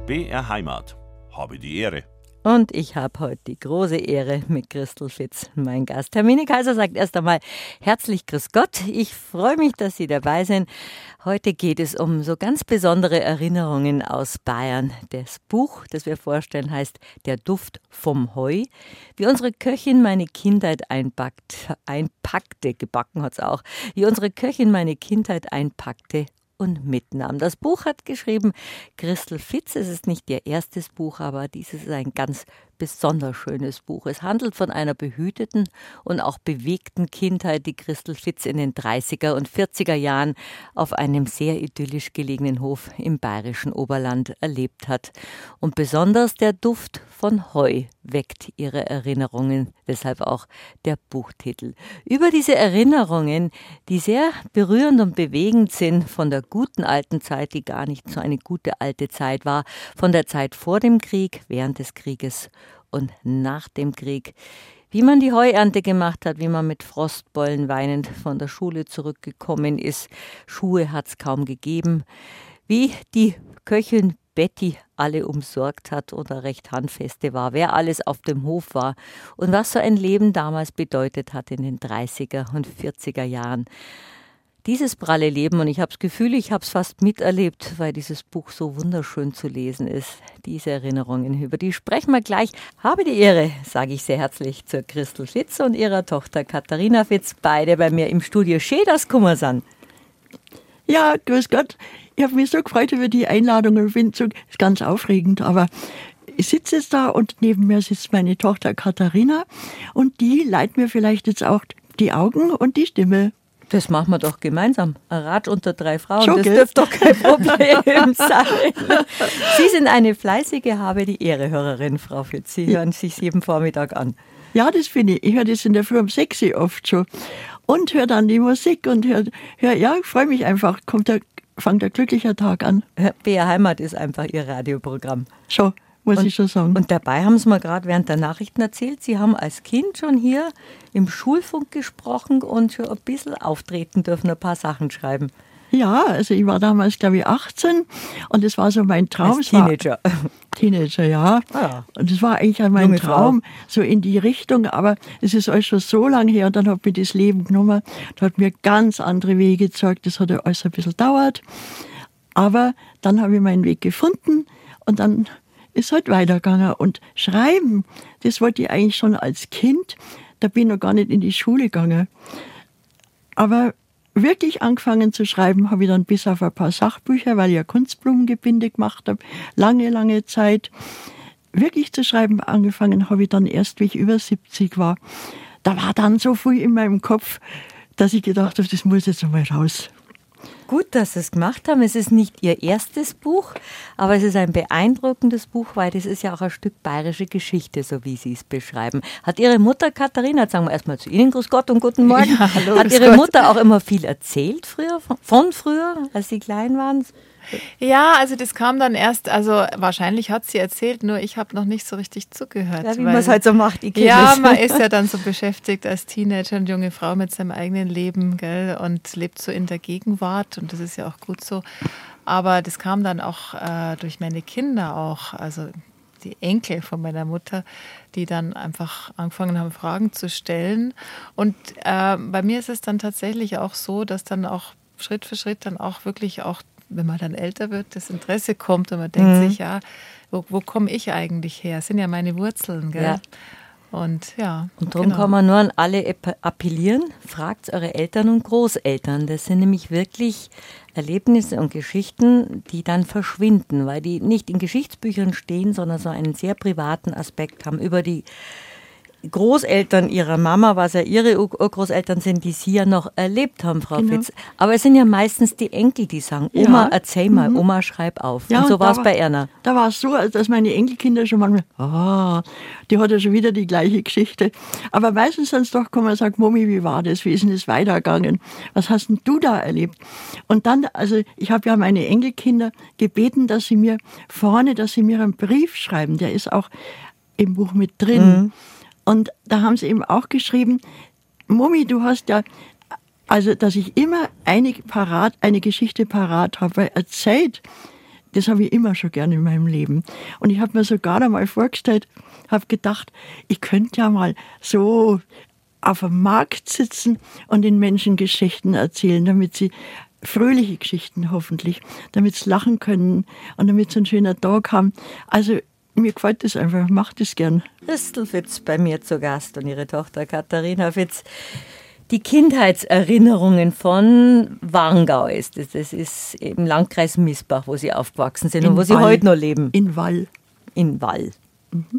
BR Heimat. Habe die Ehre. Und ich habe heute die große Ehre mit Christel Fitz, mein Gast. Hermine Kaiser sagt erst einmal herzlich grüß Gott. Ich freue mich, dass Sie dabei sind. Heute geht es um so ganz besondere Erinnerungen aus Bayern. Das Buch, das wir vorstellen, heißt Der Duft vom Heu. Wie unsere Köchin meine Kindheit einpackte, gebacken hat's auch, wie unsere Köchin meine Kindheit einpackte und mitnahm. Das Buch hat geschrieben Christel Fitz. Es ist nicht ihr erstes Buch, aber dieses ist ein ganz besonders schönes Buch. Es handelt von einer behüteten und auch bewegten Kindheit, die Christel Fitz in den 30er und 40er Jahren auf einem sehr idyllisch gelegenen Hof im bayerischen Oberland erlebt hat. Und besonders der Duft von Heu weckt ihre Erinnerungen, deshalb auch der Buchtitel. Über diese Erinnerungen, die sehr berührend und bewegend sind, von der guten alten Zeit, die gar nicht so eine gute alte Zeit war, von der Zeit vor dem Krieg, während des Krieges und nach dem Krieg, wie man die Heuernte gemacht hat, wie man mit Frostbeulen weinend von der Schule zurückgekommen ist. Schuhe hat's kaum gegeben. Wie die Köchin Betty alle umsorgt hat oder recht handfeste war, wer alles auf dem Hof war und was so ein Leben damals bedeutet hat in den 30er und 40er Jahren. Dieses pralle Leben, und ich habe das Gefühl, ich habe es fast miterlebt, weil dieses Buch so wunderschön zu lesen ist. Diese Erinnerungen, über die sprechen wir gleich. Habe die Ehre, sage ich sehr herzlich, zur Christel Fitz und ihrer Tochter Katharina Fitz, beide bei mir im Studio. Schön, dass Sie sind. Ja, grüß Gott. Ich habe mich so gefreut über die Einladung und finde es ist ganz aufregend, aber ich sitze jetzt da und neben mir sitzt meine Tochter Katharina und die leiht mir vielleicht jetzt auch die Augen und die Stimme. Das machen wir doch gemeinsam. Ein Rat unter 3 Frauen, schon, das gell? dürfte doch kein Problem sein. Sie sind eine fleißige Habe die Ehre Hörerin, Frau Fitz. Sie hören sich jeden Vormittag an. Ja, das finde ich. Ich höre das in der Früh um 6 Uhr oft schon. Und höre dann die Musik und ja, ich freue mich einfach. Fängt ein glücklicher Tag an. BR Heimat ist einfach Ihr Radioprogramm. Schon, muss ich schon sagen. Und dabei haben Sie mir gerade während der Nachrichten erzählt, Sie haben als Kind schon hier im Schulfunk gesprochen und schon ein bisschen auftreten dürfen, ein paar Sachen schreiben. Ja, also ich war damals, glaube ich, 18 und das war so mein Traum. Als Teenager. Teenager, ja. Ah. Und das war eigentlich mein Junge Traum, so in die Richtung, aber es ist alles schon so lange her und dann hat mir das Leben genommen, da hat mir ganz andere Wege gezeigt, das hat ja alles ein bisschen gedauert, aber dann habe ich meinen Weg gefunden und dann ist halt weitergegangen und schreiben, das wollte ich eigentlich schon als Kind, da bin ich noch gar nicht in die Schule gegangen, aber wirklich angefangen zu schreiben habe ich dann bis auf ein paar Sachbücher, weil ich ja Kunstblumengebinde gemacht habe, lange Zeit. Wirklich zu schreiben angefangen habe ich dann erst, wie ich über 70 war. Da war dann so viel in meinem Kopf, dass ich gedacht habe, das muss jetzt einmal raus. Gut, dass Sie es gemacht haben. Es ist nicht Ihr erstes Buch, aber es ist ein beeindruckendes Buch, weil das ist ja auch ein Stück bayerische Geschichte, so wie Sie es beschreiben. Hat Ihre Mutter Katharina, jetzt sagen wir erstmal zu Ihnen, grüß Gott und guten Morgen, ja, hallo, hat Ihre Mutter auch immer viel erzählt früher, von früher, als Sie klein waren? Ja, also das kam dann erst, also wahrscheinlich hat sie erzählt, nur ich habe noch nicht so richtig zugehört. Ja, wie man es halt so macht, ich kenne ja, es. man ist ja dann so beschäftigt als Teenager und junge Frau mit seinem eigenen Leben, gell, und lebt so in der Gegenwart und das ist ja auch gut so. Aber das kam dann auch durch meine Kinder auch, also die Enkel von meiner Mutter, die dann einfach angefangen haben, Fragen zu stellen. Und bei mir ist es dann tatsächlich auch so, dass dann auch Schritt für Schritt dann auch wirklich auch, wenn man dann älter wird, das Interesse kommt und man denkt sich, ja, wo komme ich eigentlich her? Das sind ja meine Wurzeln, gell? Ja. Und darum kann man nur an alle appellieren, fragt eure Eltern und Großeltern. Das sind nämlich wirklich Erlebnisse und Geschichten, die dann verschwinden, weil die nicht in Geschichtsbüchern stehen, sondern so einen sehr privaten Aspekt haben über die Großeltern ihrer Mama, was ja ihre Urgroßeltern sind, die sie ja noch erlebt haben, Frau Fitz. Aber es sind ja meistens die Enkel, die sagen, Oma, erzähl mal, Oma, schreib auf. Ja, und so war es bei Erna. Da war es so, dass meine Enkelkinder schon manchmal, die hat ja schon wieder die gleiche Geschichte. Aber meistens sind es doch gekommen und sagen, Mami, wie war das? Wie ist denn das weitergegangen? Was hast denn du da erlebt? Und dann, also ich habe ja meine Enkelkinder gebeten, dass sie mir einen Brief schreiben. Der ist auch im Buch mit drin. Und da haben sie eben auch geschrieben, Mami, du hast ja, also dass ich immer eine Geschichte parat habe, weil erzählt, Das habe ich immer schon gerne in meinem Leben. Und ich habe mir sogar einmal vorgestellt, habe gedacht, ich könnte ja mal so auf dem Markt sitzen und den Menschen Geschichten erzählen, damit sie fröhliche Geschichten hoffentlich, damit sie lachen können und damit sie einen schönen Tag haben. Also mir gefällt das einfach, mache das gern. Christel Fitz bei mir zu Gast und ihre Tochter Katharina Fitz. Die Kindheitserinnerungen von Warngau ist es. Das ist im Landkreis Miesbach, wo Sie aufgewachsen sind und wo Sie heute noch leben. In Wall. In Wall. Mhm.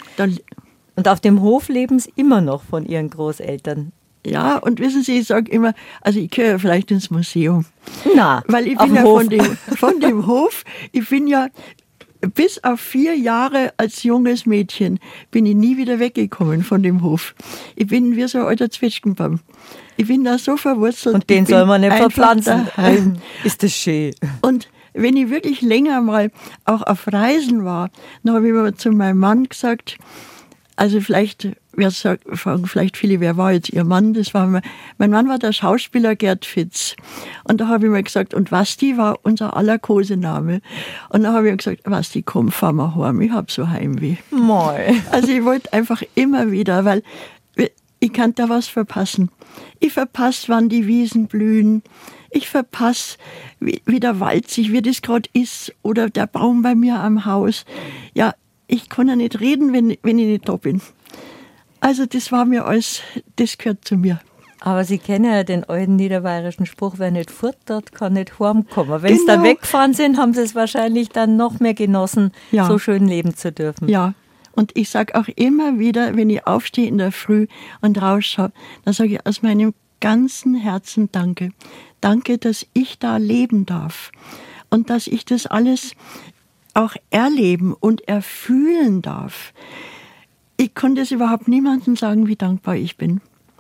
Und auf dem Hof leben Sie immer noch von Ihren Großeltern. Ja, und wissen Sie, ich sage immer, also ich gehe ja vielleicht ins Museum. Na, weil ich bin ja von dem Hof, ich bin ja bis auf 4 Jahre als junges Mädchen bin ich nie wieder weggekommen von dem Hof. Ich bin wie so ein alter Zwetschgenbaum. Ich bin da so verwurzelt. Und den soll man nicht verpflanzen. Ist das schön. Und wenn ich wirklich länger mal auch auf Reisen war, dann habe ich immer zu meinem Mann gesagt, also vielleicht fragen vielleicht viele, wer war jetzt Ihr Mann? Mein Mann war der Schauspieler Gerd Fitz. Und da habe ich mir gesagt, und Wasti war unser aller Kosename. Und da habe ich mir gesagt, Wasti, komm, fahr mal heim, ich hab so Heimweh. Moi. Also ich wollte einfach immer wieder, weil ich kann da was verpassen. Ich verpasse, wann die Wiesen blühen. Ich verpasse, wie der Wald sich, wie das gerade ist. Oder der Baum bei mir am Haus. Ja, ich kann ja nicht reden, wenn ich nicht da bin. Also das war mir alles, das gehört zu mir. Aber Sie kennen ja den alten niederbayerischen Spruch, wer nicht futtert, kann nicht heimkommen. Wenn Sie da weggefahren sind, haben Sie es wahrscheinlich dann noch mehr genossen, so schön leben zu dürfen. Ja, und ich sage auch immer wieder, wenn ich aufstehe in der Früh und rausschaue, dann sage ich aus meinem ganzen Herzen Danke. Danke, dass ich da leben darf und dass ich das alles auch erleben und erfühlen darf. Ich konnte es überhaupt niemandem sagen, wie dankbar ich bin.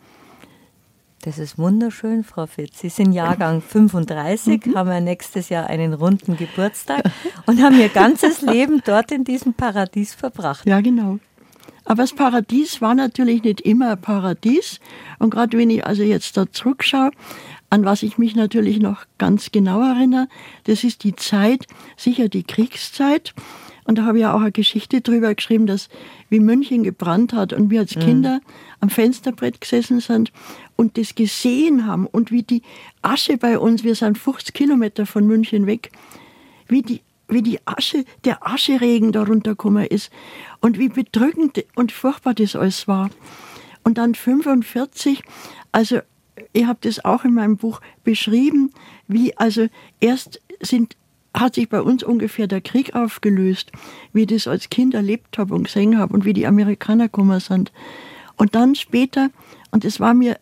Das ist wunderschön, Frau Fitz. Sie sind Jahrgang 35, haben ja nächstes Jahr einen runden Geburtstag und haben Ihr ganzes Leben dort in diesem Paradies verbracht. Ja, genau. Aber das Paradies war natürlich nicht immer ein Paradies. Und gerade wenn ich also jetzt da zurückschaue, an was ich mich natürlich noch ganz genau erinnere, das ist die Zeit, sicher die Kriegszeit. Und da habe ich ja auch eine Geschichte drüber geschrieben, dass wie München gebrannt hat und wir als Kinder am Fensterbrett gesessen sind und das gesehen haben und wie die Asche bei uns, wir sind 50 Kilometer von München weg, wie die Asche, der Ascheregen da runtergekommen ist und wie bedrückend und furchtbar das alles war. Und dann 45, also ich habe das auch in meinem Buch beschrieben, wie also erst hat sich bei uns ungefähr der Krieg aufgelöst, wie ich das als Kind erlebt habe und gesehen habe und wie die Amerikaner gekommen sind. Und dann später, und das war mir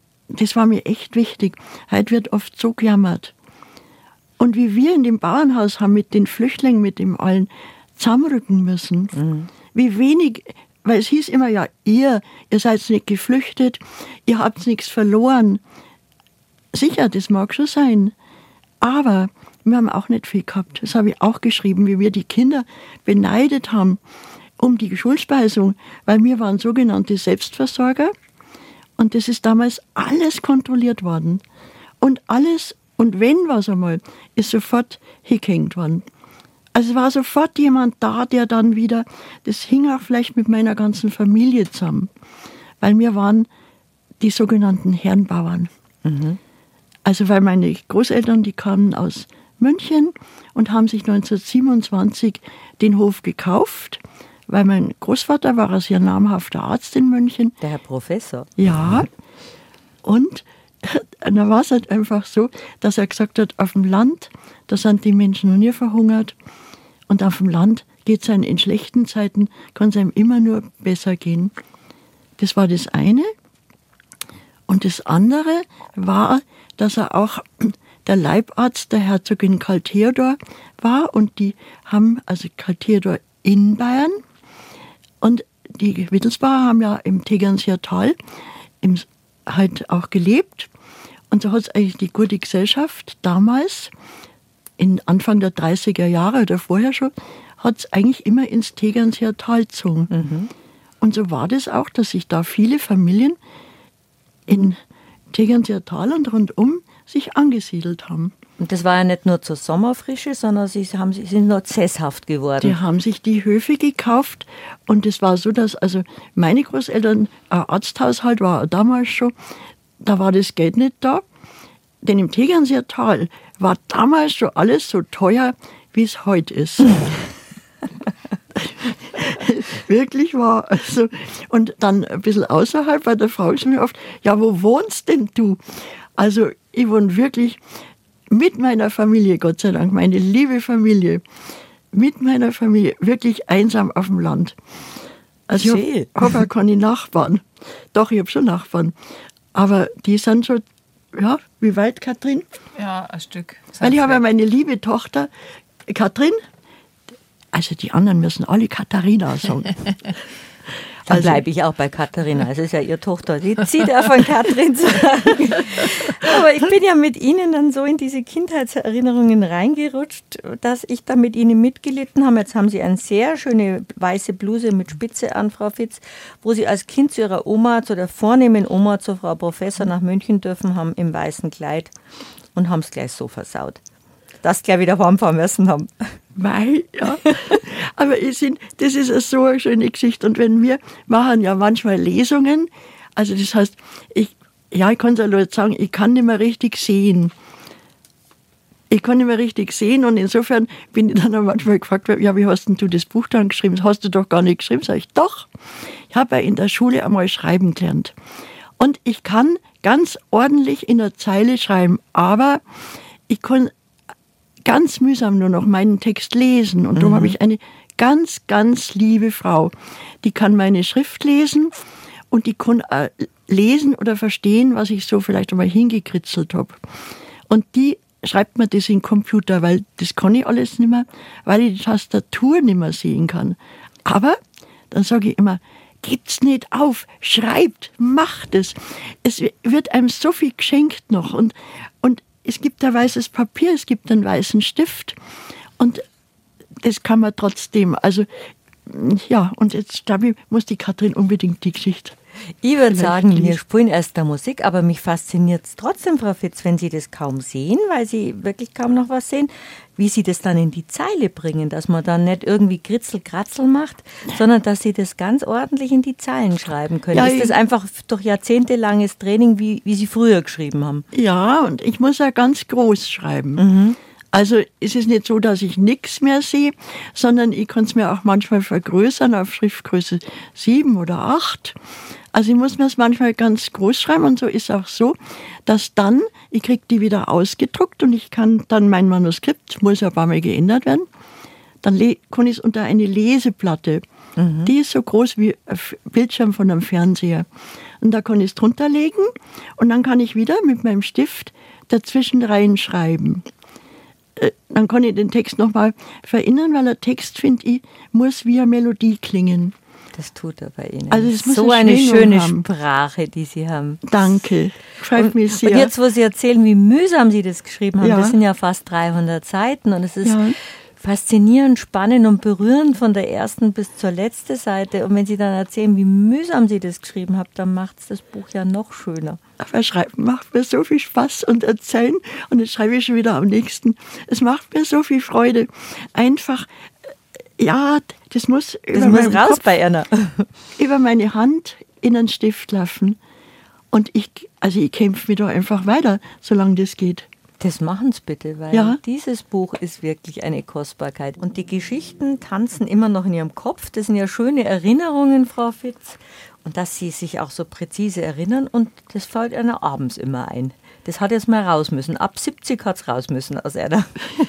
echt wichtig, heute wird oft so gejammert. Und wie wir in dem Bauernhaus haben mit den Flüchtlingen, mit dem allen zusammenrücken müssen, wie wenig, weil es hieß immer, ja, ihr seid nicht geflüchtet, ihr habt nichts verloren. Sicher, das mag schon sein, aber wir haben auch nicht viel gehabt. Das habe ich auch geschrieben, wie wir die Kinder beneidet haben um die Schulspeisung, weil wir waren sogenannte Selbstversorger und das ist damals alles kontrolliert worden. Und alles, und wenn was einmal, ist sofort hingehängt worden. Also es war sofort jemand da, der dann wieder, das hing auch vielleicht mit meiner ganzen Familie zusammen, weil wir waren die sogenannten Herrenbauern. Also weil meine Großeltern, die kamen aus München und haben sich 1927 den Hof gekauft, weil mein Großvater war ein sehr namhafter Arzt in München. Der Herr Professor. Ja, und dann war es halt einfach so, dass er gesagt hat, auf dem Land, da sind die Menschen noch nie verhungert und auf dem Land geht es einem in schlechten Zeiten, kann es einem immer nur besser gehen. Das war das eine. Und das andere war, dass er auch der Leibarzt der Herzogin Karl Theodor war und die haben, also Karl Theodor in Bayern und die Wittelsbacher haben ja im Tegernseer Tal halt auch gelebt und so hat es eigentlich die gute Gesellschaft damals, in Anfang der 30er Jahre oder vorher schon, hat es eigentlich immer ins Tegernseer Tal gezogen. Und so war das auch, dass sich da viele Familien in Tegernseer Tal und rundum sich angesiedelt haben. Und das war ja nicht nur zur Sommerfrische, sondern sie sind noch sesshaft geworden. Die haben sich die Höfe gekauft und es war so, dass also meine Großeltern, ein Arzthaushalt war damals schon, da war das Geld nicht da, denn im Tegernseer Tal war damals schon alles so teuer, wie es heute ist. Wirklich war. Also, und dann ein bisschen außerhalb, weil da fragen sie mich oft, ja, wo wohnst denn du? Also ich wohne wirklich mit meiner Familie, Gott sei Dank, meine liebe Familie, mit meiner Familie, wirklich einsam auf dem Land. Also ich habe auch keine Nachbarn. Doch, ich habe schon Nachbarn. Aber die sind schon, ja, wie weit, Katrin? Ja, ein Stück. Weil ich habe ja meine liebe Tochter, Katrin, also die anderen müssen alle Katharina sagen. Dann bleibe ich auch bei Katharina. Es ist ja ihre Tochter. Die zieht ja von Katrin sagen. Aber ich bin ja mit Ihnen dann so in diese Kindheitserinnerungen reingerutscht, dass ich da mit Ihnen mitgelitten habe. Jetzt haben Sie eine sehr schöne weiße Bluse mit Spitze an, Frau Fitz, wo Sie als Kind zu Ihrer Oma, zu der vornehmen Oma, zur Frau Professor nach München dürfen haben im weißen Kleid und haben es gleich so versaut, dass Sie gleich wieder heimfahren müssen haben. Weil, ja. Aber das ist so eine schöne Geschichte. Und wenn wir machen ja manchmal Lesungen, also das heißt, ich kann es ja Leute sagen, ich kann nicht mehr richtig sehen. Und insofern bin ich dann auch manchmal gefragt, ja, wie hast denn du das Buch dann geschrieben? Das hast du doch gar nicht geschrieben. Sag ich, doch. Ich habe ja in der Schule einmal schreiben gelernt. Und ich kann ganz ordentlich in der Zeile schreiben, aber ich kann ganz mühsam nur noch meinen Text lesen. Und darum habe ich eine ganz, ganz liebe Frau. Die kann meine Schrift lesen und die kann lesen oder verstehen, was ich so vielleicht einmal hingekritzelt habe. Und die schreibt mir das in den Computer, weil das kann ich alles nicht mehr, weil ich die Tastatur nicht mehr sehen kann. Aber dann sage ich immer, gebt's nicht auf, schreibt, macht es. Es wird einem so viel geschenkt noch und es gibt ein weißes Papier, es gibt einen weißen Stift und das kann man trotzdem, also ja, und jetzt glaube ich, muss die Katrin unbedingt die Geschichte. Ich würde sagen, wir spielen erst der Musik, aber mich fasziniert es trotzdem, Frau Fitz, wenn Sie das kaum sehen, weil Sie wirklich kaum noch was sehen, wie Sie das dann in die Zeile bringen, dass man dann nicht irgendwie Kritzel-Kratzel macht, sondern dass Sie das ganz ordentlich in die Zeilen schreiben können. Ja, ist das einfach durch jahrzehntelanges Training, wie Sie früher geschrieben haben? Ja, und ich muss ja ganz groß schreiben. Mhm. Also es ist nicht so, dass ich nichts mehr sehe, sondern ich kann es mir auch manchmal vergrößern auf Schriftgröße 7 oder 8. Also ich muss mir es manchmal ganz groß schreiben und so ist auch so, dass dann, ich kriege die wieder ausgedruckt und ich kann dann mein Manuskript, muss ja ein paar Mal geändert werden, dann kann ich es unter eine Leseplatte. Mhm. Die ist so groß wie ein Bildschirm von einem Fernseher. Und da kann ich es drunter legen und dann kann ich wieder mit meinem Stift dazwischen reinschreiben. Dann kann ich den Text nochmal verinnern, weil der Text, finde ich, muss wie eine Melodie klingen. Das tut er bei Ihnen. Also es muss so eine schöne Sprache, die Sie haben. Danke, freut mich sehr. Und jetzt, wo Sie erzählen, wie mühsam Sie das geschrieben haben, das sind ja fast 300 Seiten und es ist faszinierend, spannend und berührend von der ersten bis zur letzten Seite. Und wenn Sie dann erzählen, wie mühsam Sie das geschrieben haben, dann macht es das Buch ja noch schöner. Aber Schreiben macht mir so viel Spaß und Erzählen und jetzt schreibe ich schon wieder am nächsten. Es macht mir so viel Freude. Einfach, ja, das muss raus Kopf, bei Erna. Über meine Hand in einen Stift laufen. Und ich kämpfe mir da einfach weiter, solange das geht. Das machen Sie bitte, weil dieses Buch ist wirklich eine Kostbarkeit. Und die Geschichten tanzen immer noch in Ihrem Kopf. Das sind ja schöne Erinnerungen, Frau Fitz. Und dass Sie sich auch so präzise erinnern. Und das fällt einer abends immer ein. Das hat jetzt mal raus müssen. Ab 70 hat es raus müssen aus einer.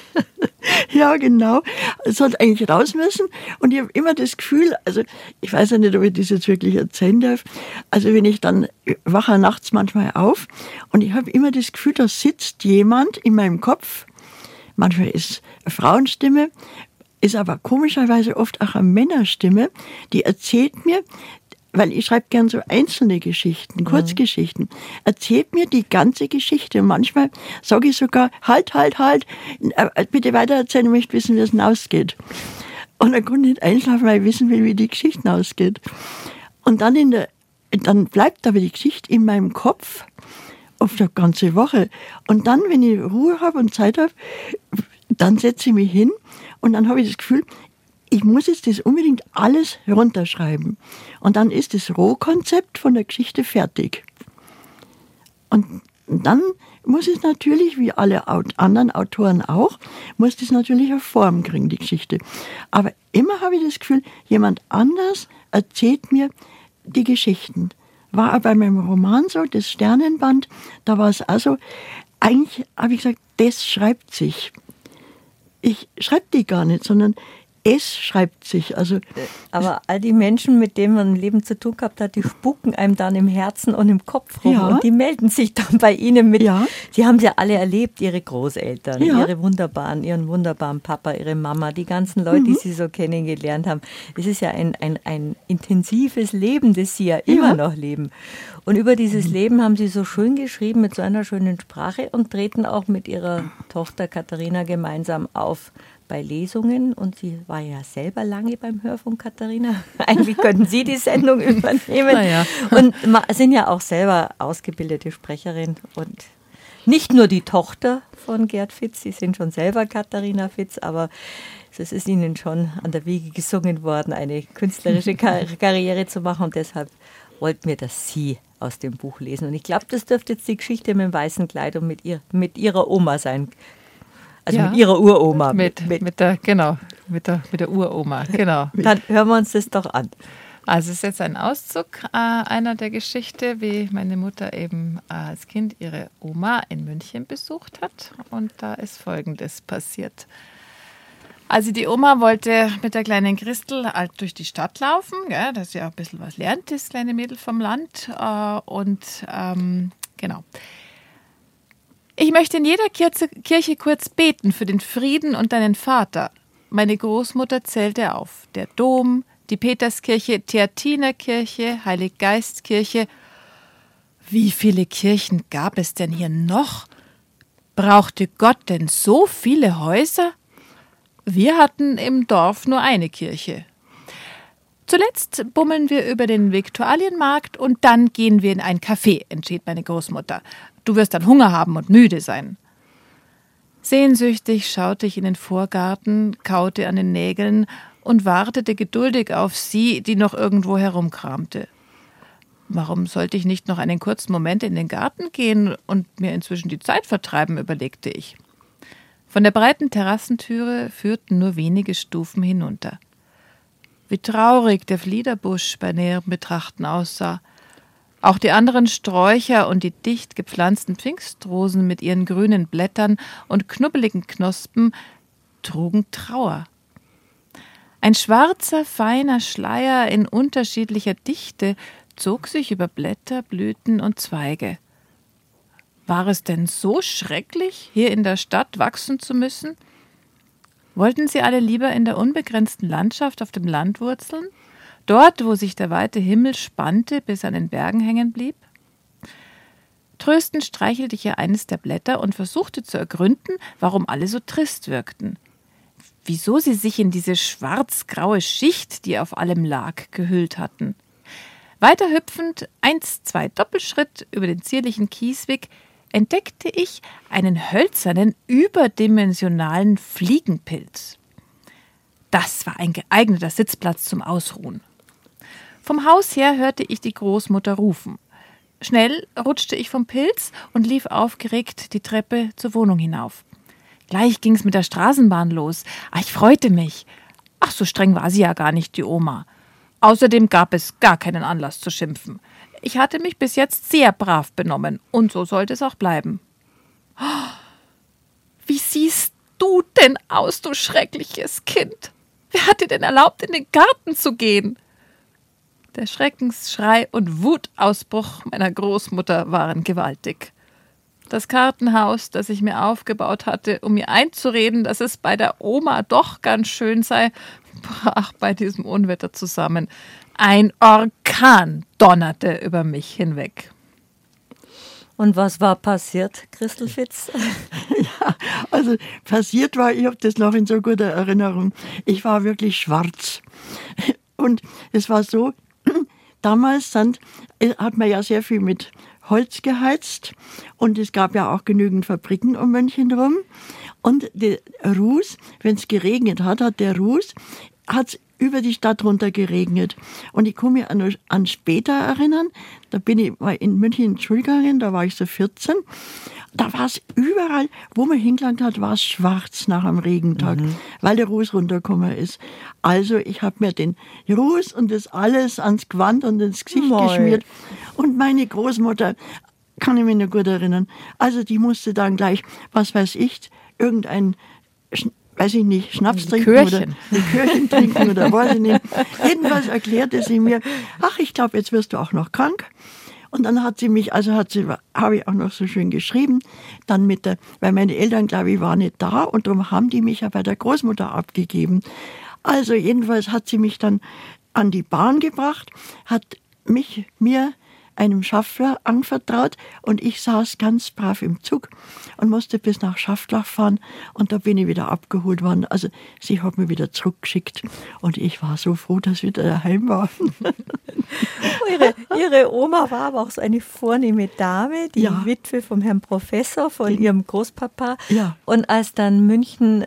Ja, genau. Es hat eigentlich raus müssen. Und ich habe immer das Gefühl, also ich weiß ja nicht, ob ich das jetzt wirklich erzählen darf, also wenn ich dann wache nachts manchmal auf und ich habe immer das Gefühl, da sitzt jemand in meinem Kopf, manchmal ist es eine Frauenstimme, ist aber komischerweise oft auch eine Männerstimme, die erzählt mir, weil ich schreibe gern so einzelne Geschichten, Kurzgeschichten, erzählt mir die ganze Geschichte. Und manchmal sage ich sogar, halt, bitte weitererzählen, ich möchte wissen, wie es ausgeht. Und dann kann ich nicht einschlafen, weil ich wissen will, wie die Geschichte ausgeht. Und dann bleibt aber die Geschichte in meinem Kopf oft eine ganze Woche. Und dann, wenn ich Ruhe habe und Zeit habe, dann setze ich mich hin und dann habe ich das Gefühl, ich muss jetzt das unbedingt alles runterschreiben. Und dann ist das Rohkonzept von der Geschichte fertig. Und dann muss es natürlich, wie alle anderen Autoren auch, muss das natürlich eine Form kriegen, die Geschichte. Aber immer habe ich das Gefühl, jemand anders erzählt mir die Geschichten. War auch bei meinem Roman so, das Sternenband, da war es also, eigentlich habe ich gesagt, das schreibt sich. Ich schreibe die gar nicht, sondern es schreibt sich. Also, aber all die Menschen, mit denen man im Leben zu tun gehabt hat, die spuken einem dann im Herzen und im Kopf rum. Ja. Und die melden sich dann bei Ihnen mit. Ja. Sie haben es ja alle erlebt, Ihre Großeltern, Ja. Ihren wunderbaren Papa, Ihre Mama, die ganzen Leute, die Sie so kennengelernt haben. Es ist ja ein intensives Leben, das Sie ja immer noch leben. Und über dieses Leben haben Sie so schön geschrieben, mit so einer schönen Sprache und treten auch mit Ihrer Tochter Katharina gemeinsam auf bei Lesungen, und sie war ja selber lange beim Hörfunk, Katharina. Eigentlich könnten Sie die Sendung übernehmen. Naja. Und sind ja auch selber ausgebildete Sprecherin und nicht nur die Tochter von Gerd Fitz, Sie sind schon selber Katharina Fitz, aber es ist Ihnen schon an der Wiege gesungen worden, eine künstlerische Karriere zu machen, und deshalb wollten wir, dass Sie aus dem Buch lesen. Und ich glaube, das dürfte jetzt die Geschichte mit dem weißen Kleid und mit Ihrer Oma sein. Also Ja. mit Ihrer Uroma. Mit der Uroma, genau. Dann hören wir uns das doch an. Also es ist jetzt ein Auszug einer der Geschichte, wie meine Mutter eben als Kind ihre Oma in München besucht hat. Und da ist Folgendes passiert. Also die Oma wollte mit der kleinen Christel halt durch die Stadt laufen, gell, dass sie auch ein bisschen was lernt, das kleine Mädel vom Land. Genau. Ich möchte in jeder Kirche kurz beten für den Frieden und deinen Vater. Meine Großmutter zählte auf. Der Dom, die Peterskirche, Theatinerkirche, Heiliggeistkirche. Wie viele Kirchen gab es denn hier noch? Brauchte Gott denn so viele Häuser? Wir hatten im Dorf nur eine Kirche. Zuletzt bummeln wir über den Viktualienmarkt und dann gehen wir in ein Café, entschied meine Großmutter. Du wirst dann Hunger haben und müde sein. Sehnsüchtig schaute ich in den Vorgarten, kaute an den Nägeln und wartete geduldig auf sie, die noch irgendwo herumkramte. Warum sollte ich nicht noch einen kurzen Moment in den Garten gehen und mir inzwischen die Zeit vertreiben, überlegte ich. Von der breiten Terrassentüre führten nur wenige Stufen hinunter. Wie traurig der Fliederbusch bei näherem Betrachten aussah. Auch die anderen Sträucher und die dicht gepflanzten Pfingstrosen mit ihren grünen Blättern und knubbeligen Knospen trugen Trauer. Ein schwarzer, feiner Schleier in unterschiedlicher Dichte zog sich über Blätter, Blüten und Zweige. War es denn so schrecklich, hier in der Stadt wachsen zu müssen? Wollten sie alle lieber in der unbegrenzten Landschaft auf dem Land wurzeln? Dort, wo sich der weite Himmel spannte, bis an den Bergen hängen blieb? Tröstend streichelte ich ihr eines der Blätter und versuchte zu ergründen, warum alle so trist wirkten. Wieso sie sich in diese schwarz-graue Schicht, die auf allem lag, gehüllt hatten. Weiter hüpfend, 1, 2 Doppelschritt über den zierlichen Kiesweg, entdeckte ich einen hölzernen, überdimensionalen Fliegenpilz. Das war ein geeigneter Sitzplatz zum Ausruhen. Vom Haus her hörte ich die Großmutter rufen. Schnell rutschte ich vom Pilz und lief aufgeregt die Treppe zur Wohnung hinauf. Gleich ging's mit der Straßenbahn los. Ich freute mich. Ach, so streng war sie ja gar nicht, die Oma. Außerdem gab es gar keinen Anlass zu schimpfen. Ich hatte mich bis jetzt sehr brav benommen und so sollte es auch bleiben. Wie siehst du denn aus, du schreckliches Kind? Wer hat dir denn erlaubt, in den Garten zu gehen? Der Schreckensschrei und Wutausbruch meiner Großmutter waren gewaltig. Das Kartenhaus, das ich mir aufgebaut hatte, um mir einzureden, dass es bei der Oma doch ganz schön sei, brach bei diesem Unwetter zusammen. Ein Orkan donnerte über mich hinweg. Und was war passiert, Christel Fitz? Ja, also passiert war, ich habe das noch in so guter Erinnerung, ich war wirklich schwarz. Und es war so, damals hat man ja sehr viel mit Holz geheizt und es gab ja auch genügend Fabriken um München rum. Und der Ruß, wenn es geregnet hat, hat es über die Stadt runter geregnet. Und ich kann mich an später erinnern, da bin ich mal in München in die Schule gegangen, da war ich so 14. Da war es überall, wo man hingelangt hat, war es schwarz nach einem Regentag, weil der Ruß runtergekommen ist. Also ich habe mir den Ruß und das alles ans Gewand und ins Gesicht geschmiert. Und meine Großmutter, kann ich mich noch gut erinnern, also die musste dann gleich, was weiß ich, irgendein, weiß ich nicht, Schnaps trinken oder Likörchen trinken oder weiß ich nicht. Jedenfalls erklärte sie mir, ach, ich glaube, jetzt wirst du auch noch krank. Und dann habe ich auch noch so schön geschrieben, dann weil meine Eltern, glaube ich, waren nicht da und darum haben die mich ja bei der Großmutter abgegeben. Also jedenfalls hat sie mich dann an die Bahn gebracht, hat mir einem Schaffler anvertraut und ich saß ganz brav im Zug und musste bis nach Schaftlach fahren und da bin ich wieder abgeholt worden. Also sie hat mich wieder zurückgeschickt und ich war so froh, dass ich wieder daheim war. Ihre Oma war aber auch so eine vornehme Dame, die Witwe vom Herrn Professor, von ihrem Großpapa. Ja. Und als dann München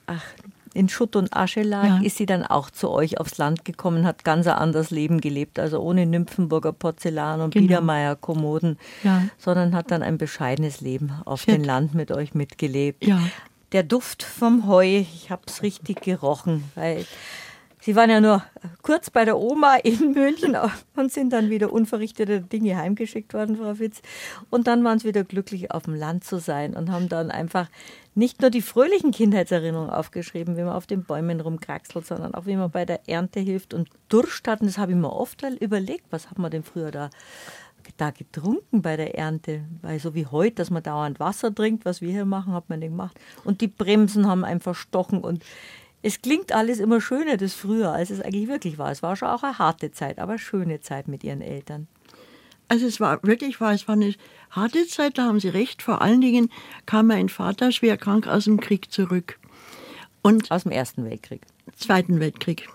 in Schutt und Asche lag, ist sie dann auch zu euch aufs Land gekommen, hat ganz ein anderes Leben gelebt, also ohne Nymphenburger Porzellan und Biedermeier-Kommoden, sondern hat dann ein bescheidenes Leben auf dem Land mit euch mitgelebt. Ja. Der Duft vom Heu, ich habe es richtig gerochen, weil Sie waren ja nur kurz bei der Oma in München und sind dann wieder unverrichtete Dinge heimgeschickt worden, Frau Fitz. Und dann waren Sie wieder glücklich, auf dem Land zu sein und haben dann einfach nicht nur die fröhlichen Kindheitserinnerungen aufgeschrieben, wie man auf den Bäumen rumkraxelt, sondern auch, wie man bei der Ernte hilft und Durst hat. Und das habe ich mir oft überlegt, was hat man denn früher da getrunken bei der Ernte? Weil so wie heute, dass man dauernd Wasser trinkt, was wir hier machen, hat man nicht gemacht. Und die Bremsen haben einen verstochen und es klingt alles immer schöner, das früher, als es eigentlich wirklich war. Es war schon auch eine harte Zeit, aber schöne Zeit mit Ihren Eltern. Also es war eine harte Zeit, da haben Sie recht. Vor allen Dingen kam mein Vater schwer krank aus dem Krieg zurück. Und aus dem Ersten Weltkrieg? Zweiten Weltkrieg.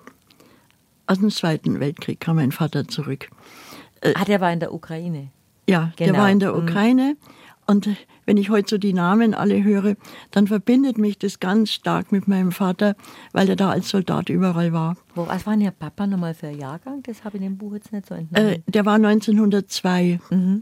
Aus dem Zweiten Weltkrieg kam mein Vater zurück. Der war in der Ukraine? Ja, genau. Der war in der Ukraine. Und wenn ich heute so die Namen alle höre, dann verbindet mich das ganz stark mit meinem Vater, weil er da als Soldat überall war. Was war denn Ihr Papa nochmal für ein Jahrgang? Das habe ich in dem Buch jetzt nicht so entnommen. Der war 1902. Mhm.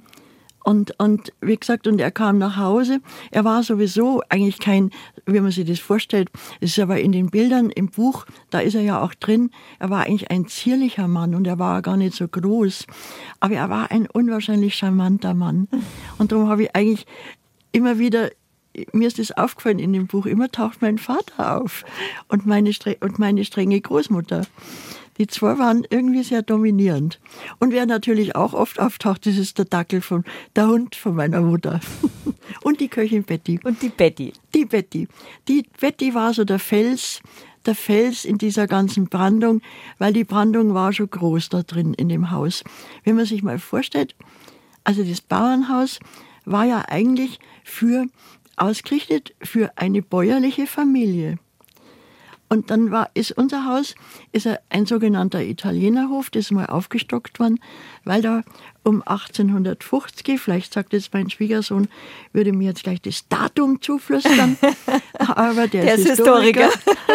Und wie gesagt, und er kam nach Hause. Er war sowieso eigentlich kein, wie man sich das vorstellt, es ist aber in den Bildern im Buch, da ist er ja auch drin, er war eigentlich ein zierlicher Mann und er war gar nicht so groß. Aber er war ein unwahrscheinlich charmanter Mann. Und darum habe ich eigentlich immer wieder, mir ist das aufgefallen in dem Buch, immer taucht mein Vater auf und meine strenge Großmutter. Die zwei waren irgendwie sehr dominierend. Und wer natürlich auch oft auftaucht, das ist der Hund von meiner Mutter. Und die Köchin Betty. Und die Betty. Die Betty. Die Betty war so der Fels in dieser ganzen Brandung, weil die Brandung war schon groß da drin in dem Haus. Wenn man sich mal vorstellt, also das Bauernhaus war ja eigentlich ausgerichtet für eine bäuerliche Familie. Und dann ist unser Haus ein sogenannter Italienerhof, das ist mal aufgestockt worden, weil da um 1850, vielleicht sagt jetzt mein Schwiegersohn, würde mir jetzt gleich das Datum zuflüstern, aber der ist Historiker.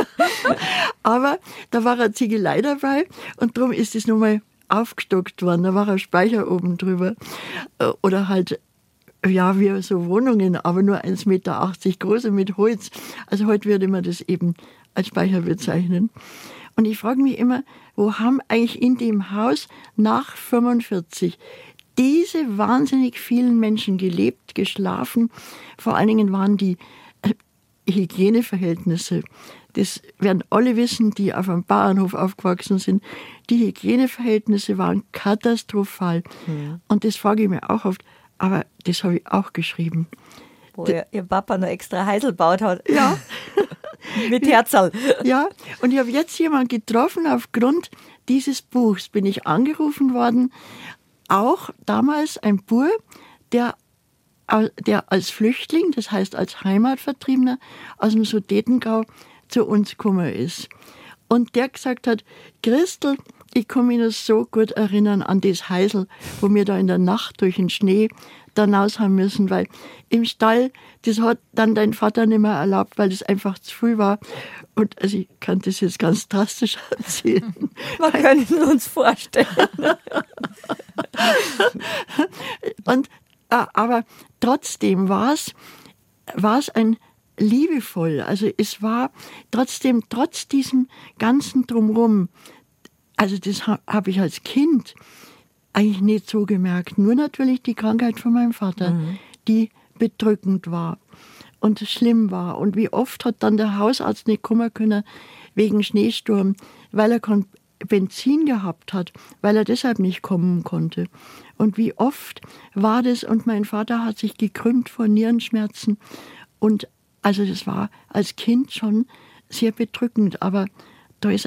Aber da war eine Ziegelei dabei und darum ist es nochmal aufgestockt worden, da war ein Speicher oben drüber oder halt ja, wie so Wohnungen, aber nur 1,80 Meter groß mit Holz. Also heute würde man das eben als Speicher bezeichnen. Und ich frage mich immer, wo haben eigentlich in dem Haus nach 45 diese wahnsinnig vielen Menschen gelebt, geschlafen? Vor allen Dingen waren die Hygieneverhältnisse, das werden alle wissen, die auf einem Bauernhof aufgewachsen sind, die Hygieneverhältnisse waren katastrophal. Ja. Und das frage ich mir auch oft, aber das habe ich auch geschrieben. Wo Ihr Papa noch extra Heisel gebaut hat. Ja. Mit Herzl. Ja, und ich habe jetzt jemanden getroffen, aufgrund dieses Buchs bin ich angerufen worden. Auch damals ein Bub, der als Flüchtling, das heißt als Heimatvertriebener aus dem Sudetengau zu uns gekommen ist. Und der gesagt hat, Christel, ich kann mich noch so gut erinnern an das Heisel, wo wir da in der Nacht durch den Schnee dann raus haben müssen, weil im Stall, das hat dann dein Vater nicht mehr erlaubt, weil das einfach zu viel war. Und also ich kann das jetzt ganz drastisch erzählen. Wir können uns vorstellen. Und, aber trotzdem war es ein liebevoll. Also es war trotzdem, trotz diesem ganzen Drumherum, also das habe ich als Kind eigentlich nicht so gemerkt. Nur natürlich die Krankheit von meinem Vater, die bedrückend war und schlimm war. Und wie oft hat dann der Hausarzt nicht kommen können wegen Schneesturm, weil er kein Benzin gehabt hat, weil er deshalb nicht kommen konnte. Und wie oft war das, und mein Vater hat sich gekrümmt vor Nierenschmerzen. Und also das war als Kind schon sehr bedrückend, aber da ist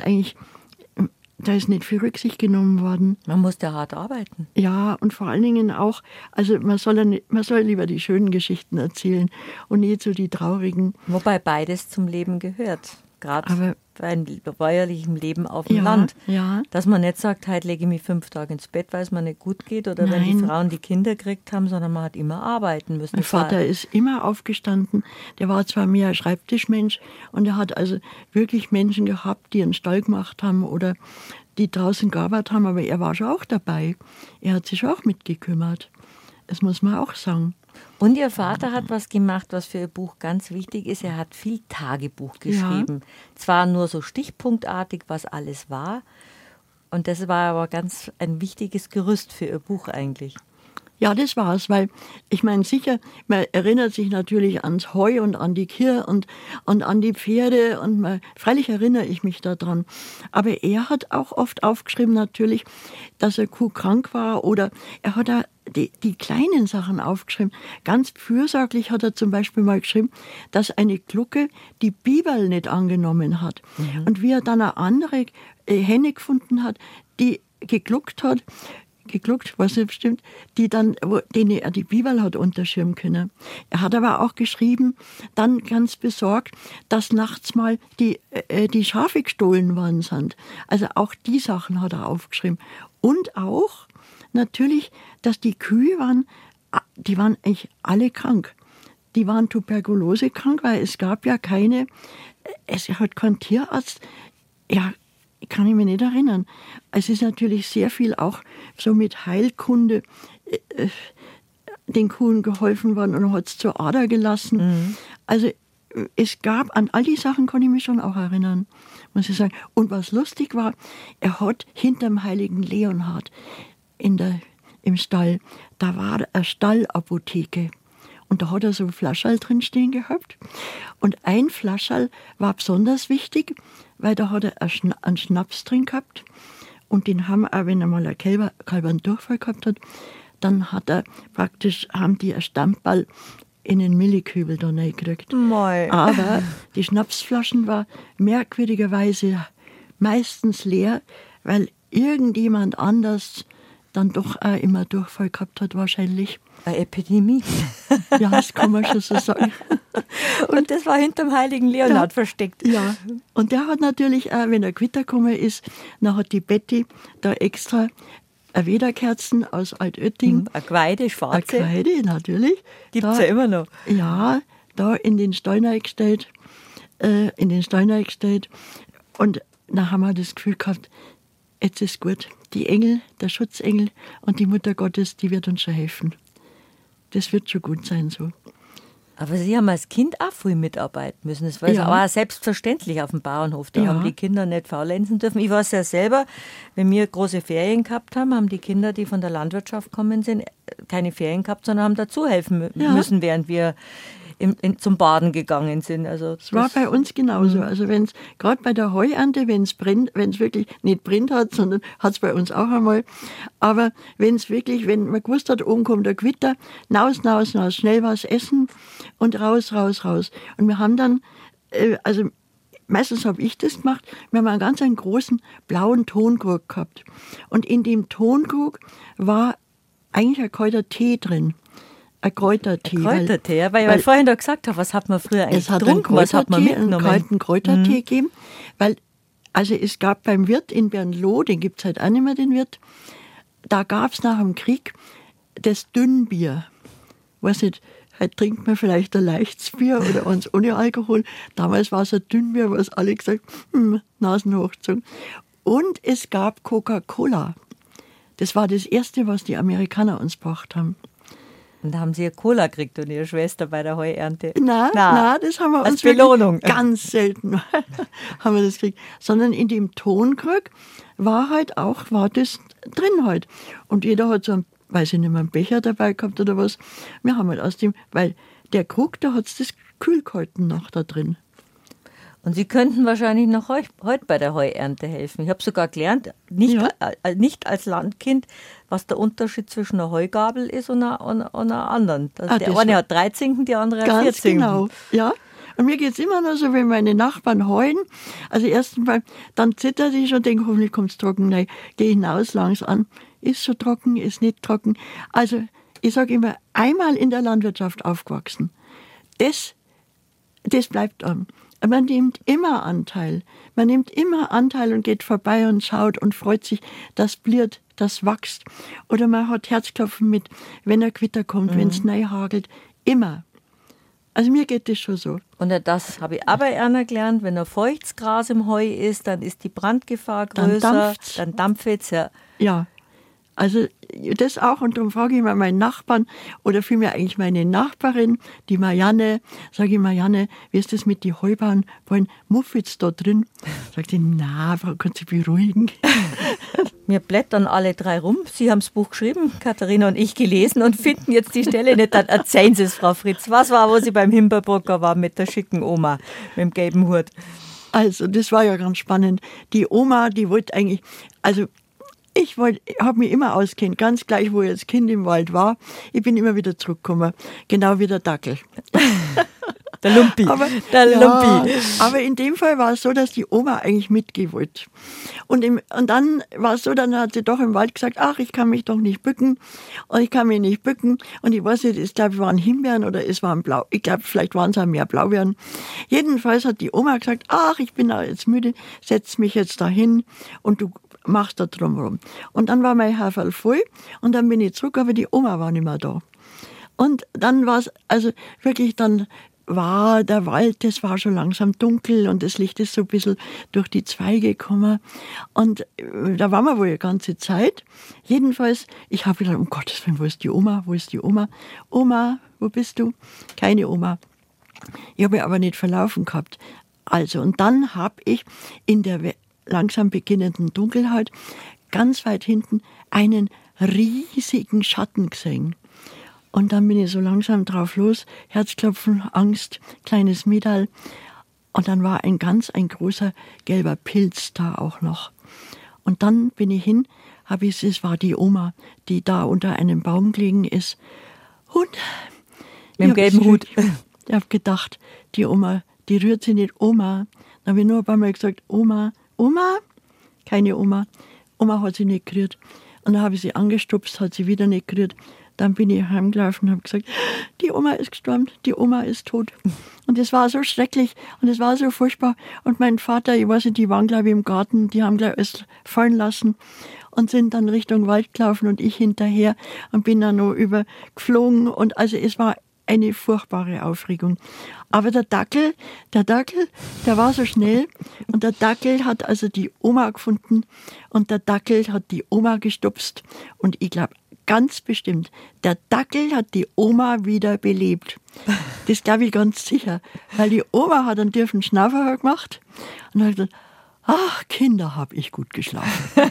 nicht viel Rücksicht genommen worden. Man musste hart arbeiten. Ja, und vor allen Dingen auch, also man soll lieber die schönen Geschichten erzählen und nicht so die traurigen. Wobei beides zum Leben gehört. Gerade Aber bei einem bäuerlichen Leben auf dem Ja, Land. ja. Dass man nicht sagt, heute lege ich mich 5 Tage ins Bett, weil es mir nicht gut geht oder wenn die Nein. Frauen die Kinder gekriegt haben, sondern man hat immer arbeiten müssen. Mein Vater ist immer aufgestanden. Der war zwar mehr ein Schreibtischmensch und er hat also wirklich Menschen gehabt, die einen Stall gemacht haben oder die draußen gearbeitet haben, aber er war schon auch dabei. Er hat sich auch mitgekümmert. Das muss man auch sagen. Und Ihr Vater hat was gemacht, was für Ihr Buch ganz wichtig ist. Er hat viel Tagebuch geschrieben. Zwar nur so stichpunktartig, was alles war. Und das war aber ganz ein wichtiges Gerüst für Ihr Buch eigentlich. Ja, das war's, weil ich meine, sicher, man erinnert sich natürlich ans Heu und an die Kühe und an die Pferde und freilich erinnere ich mich daran. Aber er hat auch oft aufgeschrieben natürlich, dass er Kuh krank war oder er hat da die kleinen Sachen aufgeschrieben. Ganz fürsorglich hat er zum Beispiel mal geschrieben, dass eine Glucke die Biberl nicht angenommen hat. Und wie er dann eine andere Henne gefunden hat, die gegluckt, was nicht bestimmt, denen er die Biberl hat unterschirmen können. Er hat aber auch geschrieben, dann ganz besorgt, dass nachts mal die Schafe gestohlen worden sind. Also auch die Sachen hat er aufgeschrieben. Und auch natürlich, dass die Kühe waren eigentlich alle krank. Die waren Tuberkulose krank, weil es gab ja es hat keinen Tierarzt, ja, kann ich mich nicht erinnern. Es ist natürlich sehr viel auch so mit Heilkunde den Kuhen geholfen worden und hat es zur Ader gelassen. Also es gab, an all die Sachen kann ich mich schon auch erinnern, muss ich sagen. Und was lustig war, er hat hinterm heiligen Leonhard im Stall, da war eine Stallapotheke. Und da hat er so ein Flascherl drin stehen gehabt. Und ein Flascherl war besonders wichtig, weil da hat er einen Schnaps drin gehabt. Und den haben auch, wenn er mal einen kalberen Durchfall gehabt hat, dann haben die einen Stammball in den Millikübel da reingekriegt. Mei. Aber die Schnapsflaschen war merkwürdigerweise meistens leer, weil irgendjemand anders dann doch auch immer Durchfall gehabt hat wahrscheinlich. Eine Epidemie. Ja, das kann man schon so sagen. Und das war hinterm heiligen Leonhard versteckt. Ja, und der hat natürlich auch, wenn er Gewitter gekommen ist, dann hat die Betty da extra eine Wederkerzen aus Altötting. Eine Gweide, schwarze. Eine Gweide, natürlich. Gibt es ja immer noch. Ja, da in den Stall reingestellt. Und dann haben wir das Gefühl gehabt, jetzt ist gut. Die Engel, der Schutzengel und die Mutter Gottes, die wird uns schon helfen. Das wird schon gut sein so. Aber Sie haben als Kind auch früh mitarbeiten müssen. Das war Ja. auch selbstverständlich auf dem Bauernhof. Da Ja. haben die Kinder nicht faulenzen dürfen. Ich weiß ja selber, wenn wir große Ferien gehabt haben, haben die Kinder, die von der Landwirtschaft kommen sind, keine Ferien gehabt, sondern haben dazu helfen müssen, während wir zum Baden gegangen sind. Also Das war bei uns genauso. Also wenn es gerade bei der Heuernte, wenn es wirklich nicht brennt hat, sondern hat es bei uns auch einmal. Aber wenn man gewusst hat, oben kommt der Gewitter, naus, schnell was essen und raus. Und wir haben dann, also meistens habe ich das gemacht, wir haben einen großen blauen Tonkrug gehabt. Und in dem Tonkrug war eigentlich ein kalter Tee drin. Ein Kräutertee. Kräutertee, weil ich vorhin da gesagt habe, was hat man früher eigentlich es hat getrunken, was hat man mitgenommen? einen kalten Kräutertee gegeben, weil, also es gab beim Wirt in Bernloh, den gibt es halt auch nicht mehr, den Wirt, da gab es nach dem Krieg das Dünnbier. weiß nicht, heute trinkt man vielleicht ein leichtes Bier oder eins ohne Alkohol. Damals war es ein Dünnbier, was alle gesagt Nasen hochgezogen. Und es gab Coca-Cola. Das war das Erste, was die Amerikaner uns gebracht haben. Und da haben Sie eine Cola gekriegt und Ihre Schwester bei der Heuernte? Nein, das haben wir als uns Belohnung. Ganz selten haben wir das gekriegt. Sondern in dem Tonkrug war das drin halt. Und jeder hat so einen, weiß ich nicht mehr, einen Becher dabei gehabt oder was. Wir haben halt aus dem, weil der Krug, da hat es das kühl gehalten noch da drin. Und Sie könnten wahrscheinlich noch heute bei der Heuernte helfen. Ich habe sogar gelernt, nicht als Landkind, was der Unterschied zwischen einer Heugabel ist und einer anderen. Der eine hat 3 Zinken, die andere hat 4 Zinken. Genau, ja. Und mir geht es immer noch so, wenn meine Nachbarn heuen, also erstens mal, dann zittert ich schon und denke, hoffentlich kommt es trocken. Nein, gehe hinaus, langs an. Ist so trocken, ist nicht trocken. Also ich sage immer, einmal in der Landwirtschaft aufgewachsen. Das bleibt an. Man nimmt immer Anteil. Man nimmt immer Anteil und geht vorbei und schaut und freut sich, das blüht, das wächst. Oder man hat Herzklopfen mit, wenn ein Gewitter kommt, wenn es neu hagelt. Immer. Also mir geht das schon so. Und das habe ich aber eher gelernt, wenn ein feuchtes Gras im Heu ist, dann ist die Brandgefahr größer, dann dampft es. Ja. Also das auch, und darum frage ich mal meinen Nachbarn oder vielmehr eigentlich meine Nachbarin, die Marianne, sage ich, Marianne, wie ist das mit den Heubauen? Wollen Muffits da drin? Sagt sie, na, Frau, können Sie beruhigen. Wir blättern alle 3 rum. Sie haben das Buch geschrieben, Katharina und ich gelesen und finden jetzt die Stelle nicht. Dann erzählen Sie es, Frau Fritz. Was war, wo Sie beim Himbeerbrucker war mit der schicken Oma, mit dem gelben Hut? Also, das war ja ganz spannend. Die Oma, die wollte eigentlich, also ich habe mich immer auskennt, ganz gleich, wo ich als Kind im Wald war. Ich bin immer wieder zurückgekommen, genau wie der Dackel. Der Lumpi. Aber in dem Fall war es so, dass die Oma eigentlich mitgehen wollte. Und dann war es so, dann hat sie doch im Wald gesagt, ach, ich kann mich doch nicht bücken. Und ich kann mich nicht bücken. Und ich weiß nicht, ich glaube, es waren Himbeeren oder es waren Blau. Ich glaube, vielleicht waren es auch mehr Blaubeeren. Jedenfalls hat die Oma gesagt, ach, ich bin da jetzt müde, setz mich jetzt da hin und du machst da drumherum. Und dann war mein Haferl voll und dann bin ich zurück, aber die Oma war nicht mehr da. Und dann war es, also wirklich, dann war der Wald, das war schon langsam dunkel und das Licht ist so ein bisschen durch die Zweige gekommen. Und da waren wir wohl die ganze Zeit. Jedenfalls, ich habe gedacht, um Gottes Willen, wo ist die Oma? Wo ist die Oma? Oma, wo bist du? Keine Oma. Ich habe mich aber nicht verlaufen gehabt. Also, und dann habe ich in der langsam beginnenden Dunkelheit ganz weit hinten einen riesigen Schatten gesehen. Und dann bin ich so langsam drauf los, Herzklopfen, Angst, kleines Mädel. Und dann war ein großer gelber Pilz da auch noch. Und dann bin ich hin, es war die Oma, die da unter einem Baum gelegen ist. Und mit dem gelben Hut. Ich habe gedacht, die Oma, die rührt sich nicht, Oma. Dann habe ich nur ein paar Mal gesagt, Oma, Oma? Keine Oma. Oma hat sie nicht gerührt. Und dann habe ich sie angestupst, hat sie wieder nicht gerührt. Dann bin ich heimgelaufen und habe gesagt, die Oma ist gestorben, die Oma ist tot. Und es war so schrecklich und es war so furchtbar. Und mein Vater, ich weiß nicht, die waren, glaube ich, im Garten, die haben gleich alles fallen lassen und sind dann Richtung Wald gelaufen und ich hinterher und bin dann noch übergeflogen. Und also es war eine furchtbare Aufregung. Aber der Dackel, der war so schnell und der Dackel hat also die Oma gefunden und der Dackel hat die Oma gestupst und ich glaube, ganz bestimmt, der Dackel hat die Oma wieder belebt. Das glaube ich ganz sicher, weil die Oma hat einen tiefen Schnaufer gemacht und hat gesagt, ach, Kinder, habe ich gut geschlafen.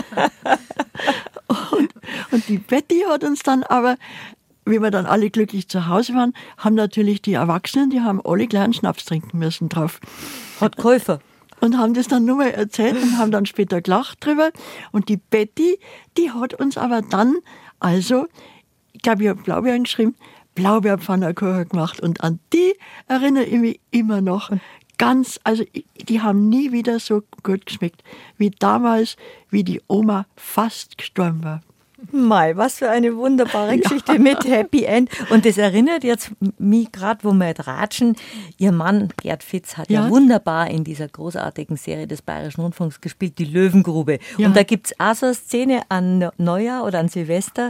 und die Betty hat uns dann aber, wie wir dann alle glücklich zu Hause waren, haben natürlich die Erwachsenen, die haben alle gleich einen Schnaps trinken müssen drauf. Hat Käufer. Und haben das dann nur mal erzählt und haben dann später gelacht drüber. Und die Betty, die hat uns aber dann, also, ich glaube, ich habe Blaubeeren geschrieben, Blaubeerpfannkuchen gemacht. Und an die erinnere ich mich immer noch. Ganz, also die haben nie wieder so gut geschmeckt wie damals, wie die Oma fast gestorben war. Mei, was für eine wunderbare Geschichte mit Happy End. Und das erinnert jetzt mich gerade, wo wir ratschen, ihr Mann Gerd Fitz hat ja wunderbar in dieser großartigen Serie des Bayerischen Rundfunks gespielt, die Löwengrube. Ja. Und da gibt es auch so eine Szene an Neujahr oder an Silvester,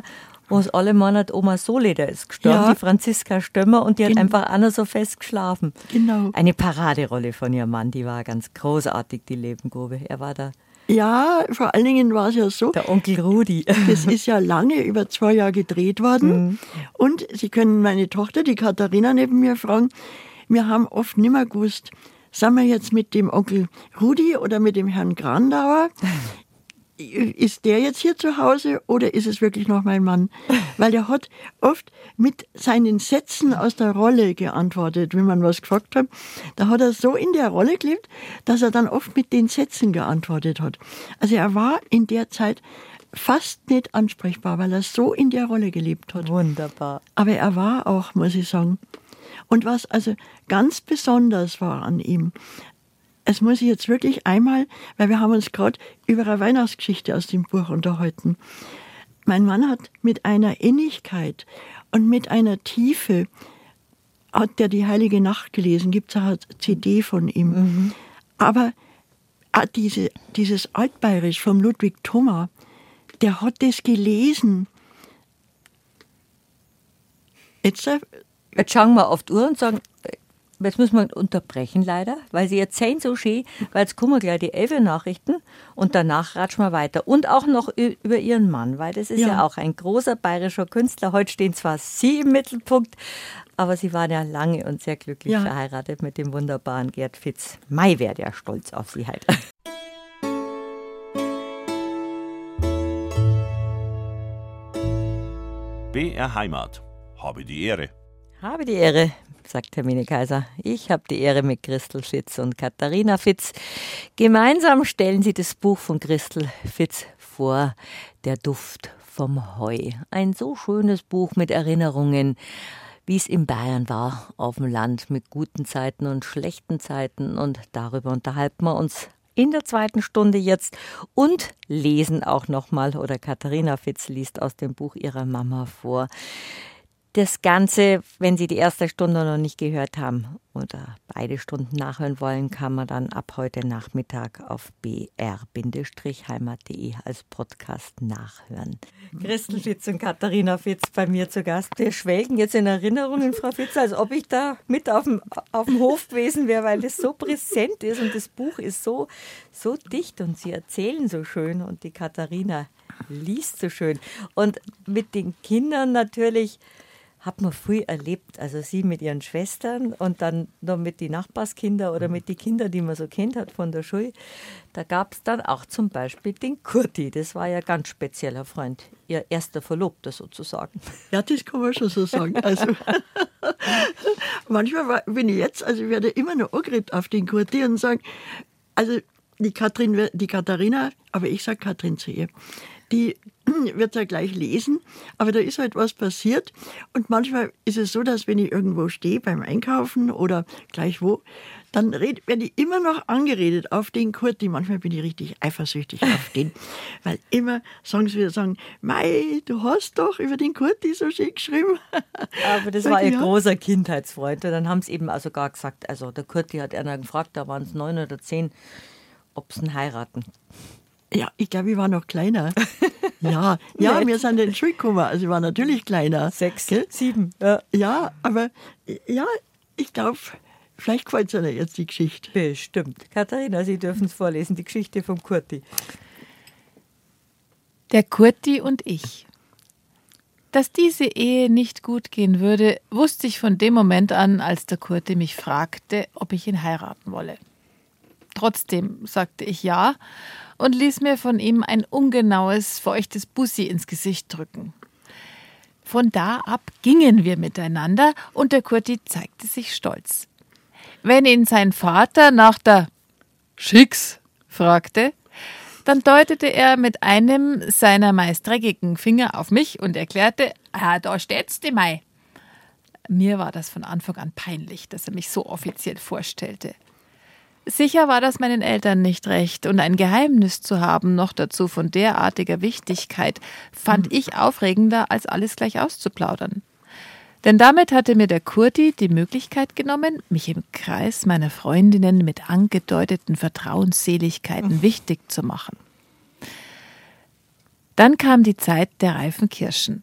wo es alle Monate Oma Soleder ist gestorben, die Franziska Stömmer, und die hat einfach auch noch so fest geschlafen. Genau. Eine Paraderolle von ihrem Mann, die war ganz großartig, die Lebengrube. Er war da. Ja, vor allen Dingen war es ja so. Der Onkel Rudi. Das ist ja lange, über 2 Jahre gedreht worden. Und Sie können meine Tochter, die Katharina, neben mir fragen, wir haben oft nicht mehr gewusst, sind wir jetzt mit dem Onkel Rudi oder mit dem Herrn Grandauer? Ist der jetzt hier zu Hause oder ist es wirklich noch mein Mann? Weil der hat oft mit seinen Sätzen aus der Rolle geantwortet, wenn man was gefragt hat. Da hat er so in der Rolle gelebt, dass er dann oft mit den Sätzen geantwortet hat. Also er war in der Zeit fast nicht ansprechbar, weil er so in der Rolle gelebt hat. Wunderbar. Aber er war auch, muss ich sagen. Und was also ganz besonders war an ihm, es muss ich jetzt wirklich einmal, weil wir haben uns gerade über eine Weihnachtsgeschichte aus dem Buch unterhalten. Mein Mann hat mit einer Innigkeit und mit einer Tiefe, hat der die Heilige Nacht gelesen, gibt es auch eine CD von ihm. Aber dieses Altbayerisch vom Ludwig Thoma, der hat das gelesen. Jetzt schauen wir auf die Uhr und sagen, jetzt müssen wir unterbrechen leider, weil Sie erzählen so schön, weil jetzt kommen gleich die 11 Nachrichten und danach ratschen wir weiter. Und auch noch über Ihren Mann, weil das ist ja auch ein großer bayerischer Künstler. Heute stehen zwar Sie im Mittelpunkt, aber Sie waren ja lange und sehr glücklich verheiratet mit dem wunderbaren Gerd Fitz. Mai wäre der stolz auf Sie halt. BR Heimat. Habe die Ehre. Habe die Ehre, sagt Hermine Kaiser. Ich habe die Ehre mit Christel Fitz und Katharina Fitz. Gemeinsam stellen sie das Buch von Christel Fitz vor, Der Duft vom Heu. Ein so schönes Buch mit Erinnerungen, wie es in Bayern war, auf dem Land, mit guten Zeiten und schlechten Zeiten. Und darüber unterhalten wir uns in der 2. Stunde jetzt und lesen auch nochmal, oder Katharina Fitz liest aus dem Buch ihrer Mama vor. Das Ganze, wenn Sie die 1. Stunde noch nicht gehört haben oder beide Stunden nachhören wollen, kann man dann ab heute Nachmittag auf br-heimat.de als Podcast nachhören. Christel Fitz und Katharina Fitz bei mir zu Gast. Wir schwelgen jetzt in Erinnerungen, Frau Fitz, als ob ich da mit auf dem Hof gewesen wäre, weil das so präsent ist und das Buch ist so dicht und Sie erzählen so schön und die Katharina liest so schön. Und mit den Kindern natürlich hat man früh erlebt, also Sie mit Ihren Schwestern und dann noch mit den Nachbarskinder oder mit den Kindern, die man so kennt hat von der Schule. Da gab es dann auch zum Beispiel den Kurti, das war ja ganz spezieller Freund, Ihr erster Verlobter sozusagen. Ja, das kann man schon so sagen. Also manchmal bin ich jetzt, also ich werde immer noch angeredet auf den Kurti und sagen, also die Katharina, aber ich sage Katrin zu ihr, die wird ja gleich lesen, aber da ist halt was passiert und manchmal ist es so, dass wenn ich irgendwo stehe beim Einkaufen oder gleich wo, dann werde ich immer noch angeredet auf den Kurti. Manchmal bin ich richtig eifersüchtig auf den, weil immer sagen, Mei, du hast doch über den Kurti so schön geschrieben. Aber das war ihr großer Kindheitsfreund und dann haben sie eben also gar gesagt, also der Kurti hat einer gefragt, da waren es 9 oder 10, ob sie ihn heiraten. Ja, ich glaube, ich war noch kleiner. Ja, wir sind in den Schule gekommen, also ich war natürlich kleiner. 6, gell? 7. Ja, aber ja, ich glaube, vielleicht gefällt es Ihnen jetzt die Geschichte. Bestimmt. Katharina, Sie dürfen es vorlesen, die Geschichte vom Kurti. Der Kurti und ich. Dass diese Ehe nicht gut gehen würde, wusste ich von dem Moment an, als der Kurti mich fragte, ob ich ihn heiraten wolle. Trotzdem sagte ich ja und ließ mir von ihm ein ungenaues, feuchtes Bussi ins Gesicht drücken. Von da ab gingen wir miteinander und der Kurti zeigte sich stolz. Wenn ihn sein Vater nach der Schicks fragte, dann deutete er mit einem seiner meist dreckigen Finger auf mich und erklärte, da steht's die Mai. Mir war das von Anfang an peinlich, dass er mich so offiziell vorstellte. Sicher war das meinen Eltern nicht recht und ein Geheimnis zu haben, noch dazu von derartiger Wichtigkeit, fand ich aufregender, als alles gleich auszuplaudern. Denn damit hatte mir der Kurti die Möglichkeit genommen, mich im Kreis meiner Freundinnen mit angedeuteten Vertrauensseligkeiten wichtig zu machen. Dann kam die Zeit der reifen Kirschen.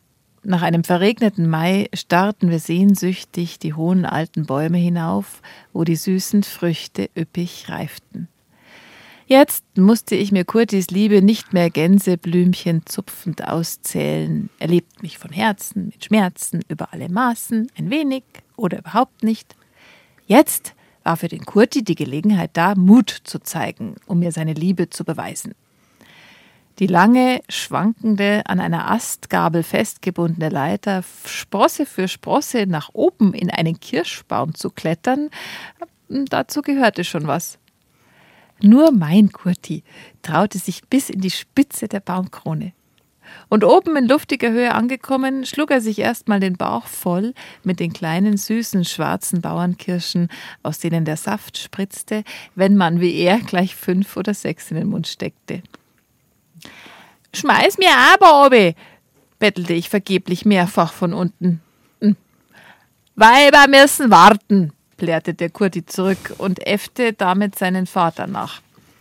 Nach einem verregneten Mai starrten wir sehnsüchtig die hohen alten Bäume hinauf, wo die süßen Früchte üppig reiften. Jetzt musste ich mir Kurtis Liebe nicht mehr Gänseblümchen zupfend auszählen. Er liebt mich von Herzen, mit Schmerzen, über alle Maßen, ein wenig oder überhaupt nicht. Jetzt war für den Kurti die Gelegenheit da, Mut zu zeigen, um mir seine Liebe zu beweisen. Die lange, schwankende, an einer Astgabel festgebundene Leiter, Sprosse für Sprosse nach oben in einen Kirschbaum zu klettern, dazu gehörte schon was. Nur mein Kurti traute sich bis in die Spitze der Baumkrone. Und oben in luftiger Höhe angekommen, schlug er sich erstmal den Bauch voll mit den kleinen, süßen, schwarzen Bauernkirschen, aus denen der Saft spritzte, wenn man wie er gleich 5 oder 6 in den Mund steckte. »Schmeiß mir aber obi«, bettelte ich vergeblich mehrfach von unten. »Weiber müssen warten«, plärrte der Kurti zurück und äffte damit seinen Vater nach.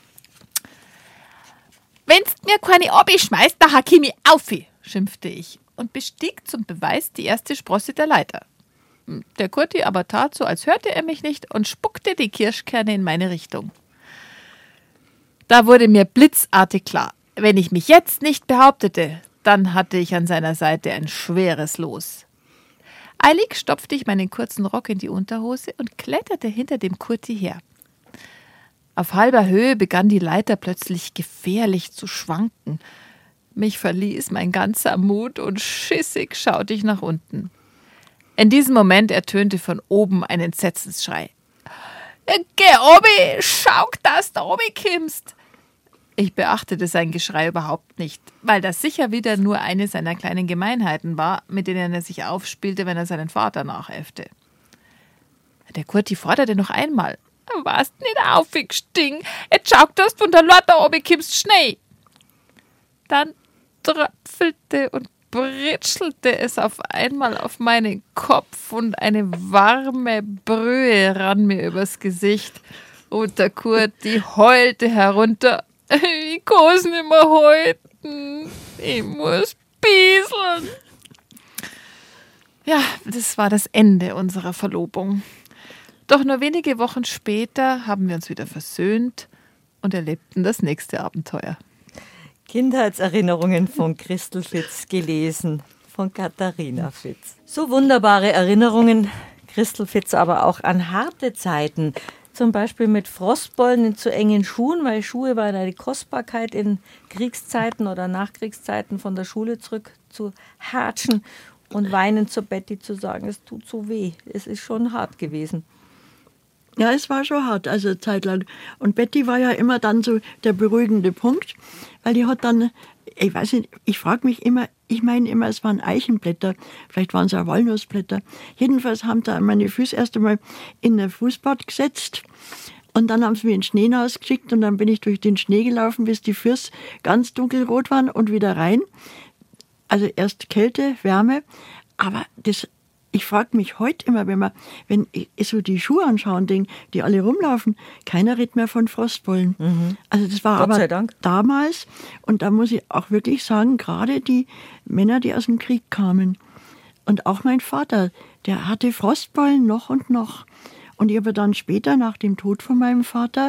»Wenn's mir keine obi schmeißt, da hack ich mich aufi«, schimpfte ich und bestieg zum Beweis die erste Sprosse der Leiter. Der Kurti aber tat so, als hörte er mich nicht und spuckte die Kirschkerne in meine Richtung. Da wurde mir blitzartig klar, wenn ich mich jetzt nicht behauptete, dann hatte ich an seiner Seite ein schweres Los. Eilig stopfte ich meinen kurzen Rock in die Unterhose und kletterte hinter dem Kurti her. Auf halber Höhe begann die Leiter plötzlich gefährlich zu schwanken. Mich verließ mein ganzer Mut und schissig schaute ich nach unten. In diesem Moment ertönte von oben ein Entsetzensschrei. »Geh obi, schauk, dass du obi kimmst!« Ich beachtete sein Geschrei überhaupt nicht, weil das sicher wieder nur eine seiner kleinen Gemeinheiten war, mit denen er sich aufspielte, wenn er seinen Vater nachäffte. Der Kurti forderte noch einmal. »Warst nicht aufgestiegen? Jetzt schau, dass du von der Leiter oben kommst, schnell!« Dann tröpfelte und britschelte es auf einmal auf meinen Kopf und eine warme Brühe rann mir übers Gesicht. Und der Kurti heulte herunter. »Ich kann's nicht mehr halten. Ich muss pieseln.« Ja, das war das Ende unserer Verlobung. Doch nur wenige Wochen später haben wir uns wieder versöhnt und erlebten das nächste Abenteuer. Kindheitserinnerungen von Christel Fitz, gelesen von Katharina Fitz. So wunderbare Erinnerungen, Christel Fitz, aber auch an harte Zeiten. Zum Beispiel mit Frostbollen in zu engen Schuhen, weil Schuhe waren eine Kostbarkeit in Kriegszeiten oder Nachkriegszeiten, von der Schule zurück zu hatschen und weinend zur Betty zu sagen, es tut so weh. Es ist schon hart gewesen. Ja, es war schon hart, also eine Zeit lang. Und Betty war ja immer dann so der beruhigende Punkt, weil die hat dann, ich weiß nicht, ich frage mich immer, ich meine immer, es waren Eichenblätter, vielleicht waren es auch Walnussblätter. Jedenfalls haben da meine Füße erst einmal in ein Fußbad gesetzt und dann haben sie mich in den Schnee hinausgeschickt und dann bin ich durch den Schnee gelaufen, bis die Füße ganz dunkelrot waren und wieder rein. Also erst Kälte, Wärme, aber das... Ich frage mich heute immer, wenn ich so die Schuhe anschaue und denke, die alle rumlaufen, keiner redet mehr von Frostbollen. Mhm. Also das war Gott sei aber Dank damals, und da muss ich auch wirklich sagen, gerade die Männer, die aus dem Krieg kamen und auch mein Vater, der hatte Frostbollen noch und noch. Und ich habe dann später, nach dem Tod von meinem Vater,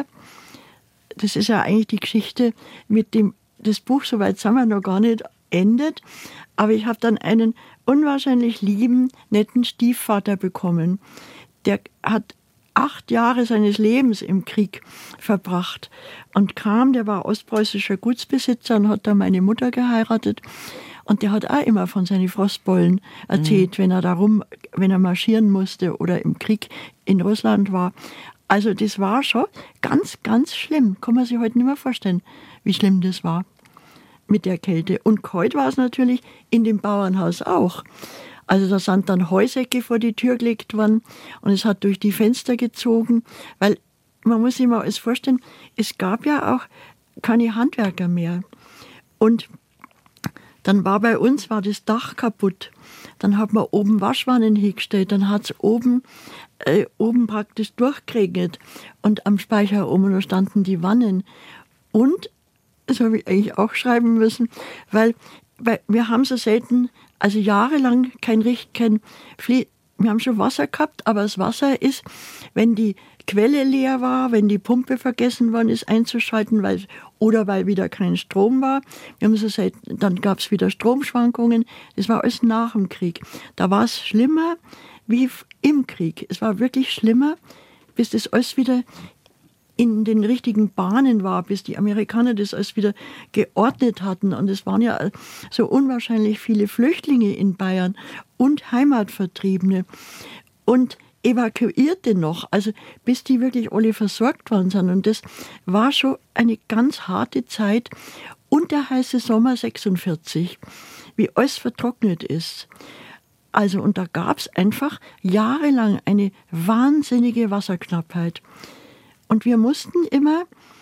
das ist ja eigentlich die Geschichte mit dem, das Buch, soweit sind wir noch gar nicht, endet, aber ich habe dann einen unwahrscheinlich lieben, netten Stiefvater bekommen. Der hat 8 Jahre seines Lebens im Krieg verbracht und der war ostpreußischer Gutsbesitzer und hat dann meine Mutter geheiratet. Und der hat auch immer von seinen Frostbollen erzählt, wenn er marschieren musste oder im Krieg in Russland war. Also das war schon ganz, ganz schlimm. Kann man sich heute nicht mehr vorstellen, wie schlimm das war mit der Kälte. Und kalt war es natürlich in dem Bauernhaus auch. Also da sind dann Heusäcke vor die Tür gelegt worden und es hat durch die Fenster gezogen, weil man muss sich mal alles vorstellen, es gab ja auch keine Handwerker mehr. Und dann war das Dach kaputt. Dann hat man oben Waschwannen hingestellt, dann hat es oben praktisch durchgeregnet und am Speicher oben, da standen die Wannen. Und das habe ich eigentlich auch schreiben müssen, weil wir haben so selten also jahrelang wir haben schon Wasser gehabt, aber das Wasser ist, wenn die Quelle leer war, wenn die Pumpe vergessen worden ist einzuschalten, weil wieder kein Strom war. Dann gab es wieder Stromschwankungen. Das war alles nach dem Krieg. Da war es schlimmer wie im Krieg. Es war wirklich schlimmer, bis das alles wieder in den richtigen Bahnen war, bis die Amerikaner das alles wieder geordnet hatten. Und es waren ja so unwahrscheinlich viele Flüchtlinge in Bayern und Heimatvertriebene und Evakuierte noch, also bis die wirklich alle versorgt worden sind. Und das war schon eine ganz harte Zeit. Und der heiße Sommer 46, wie alles vertrocknet ist. Also, und da gab es einfach jahrelang eine wahnsinnige Wasserknappheit. Und wir mussten immer,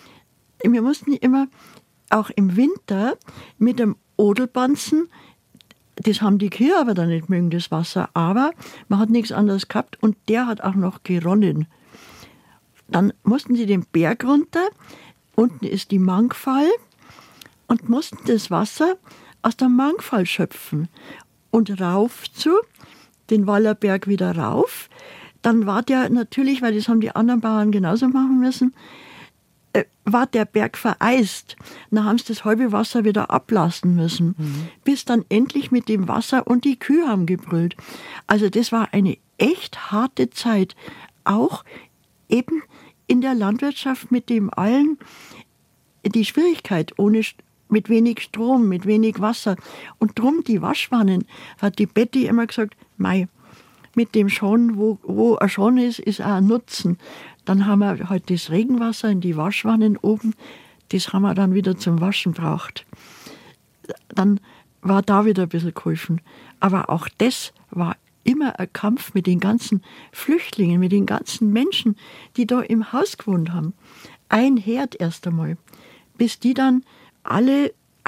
auch im Winter, mit dem Odelbanzen, das haben die Kühe aber dann nicht mögen, das Wasser, aber man hat nichts anderes gehabt und der hat auch noch geronnen. Dann mussten sie den Berg runter, unten ist die Mangfall und mussten das Wasser aus der Mangfall schöpfen und rauf zu, den Wallerberg wieder rauf. Dann war der natürlich, weil das haben die anderen Bauern genauso machen müssen, war der Berg vereist. Dann haben sie das halbe Wasser wieder ablassen müssen, bis dann endlich mit dem Wasser und die Kühe haben gebrüllt. Also das war eine echt harte Zeit, auch eben in der Landwirtschaft mit dem allen die Schwierigkeit, mit wenig Strom, mit wenig Wasser. Und drum die Waschwannen, hat die Betty immer gesagt, mei, mit dem Schon, wo ein Schon ist auch ein Nutzen. Dann haben wir halt das Regenwasser in die Waschwannen oben, das haben wir dann wieder zum Waschen braucht. Dann war da wieder ein bisschen geholfen. Aber auch das war immer ein Kampf mit den ganzen Flüchtlingen, mit den ganzen Menschen, die da im Haus gewohnt haben. Ein Herd erst einmal, bis die dann alle,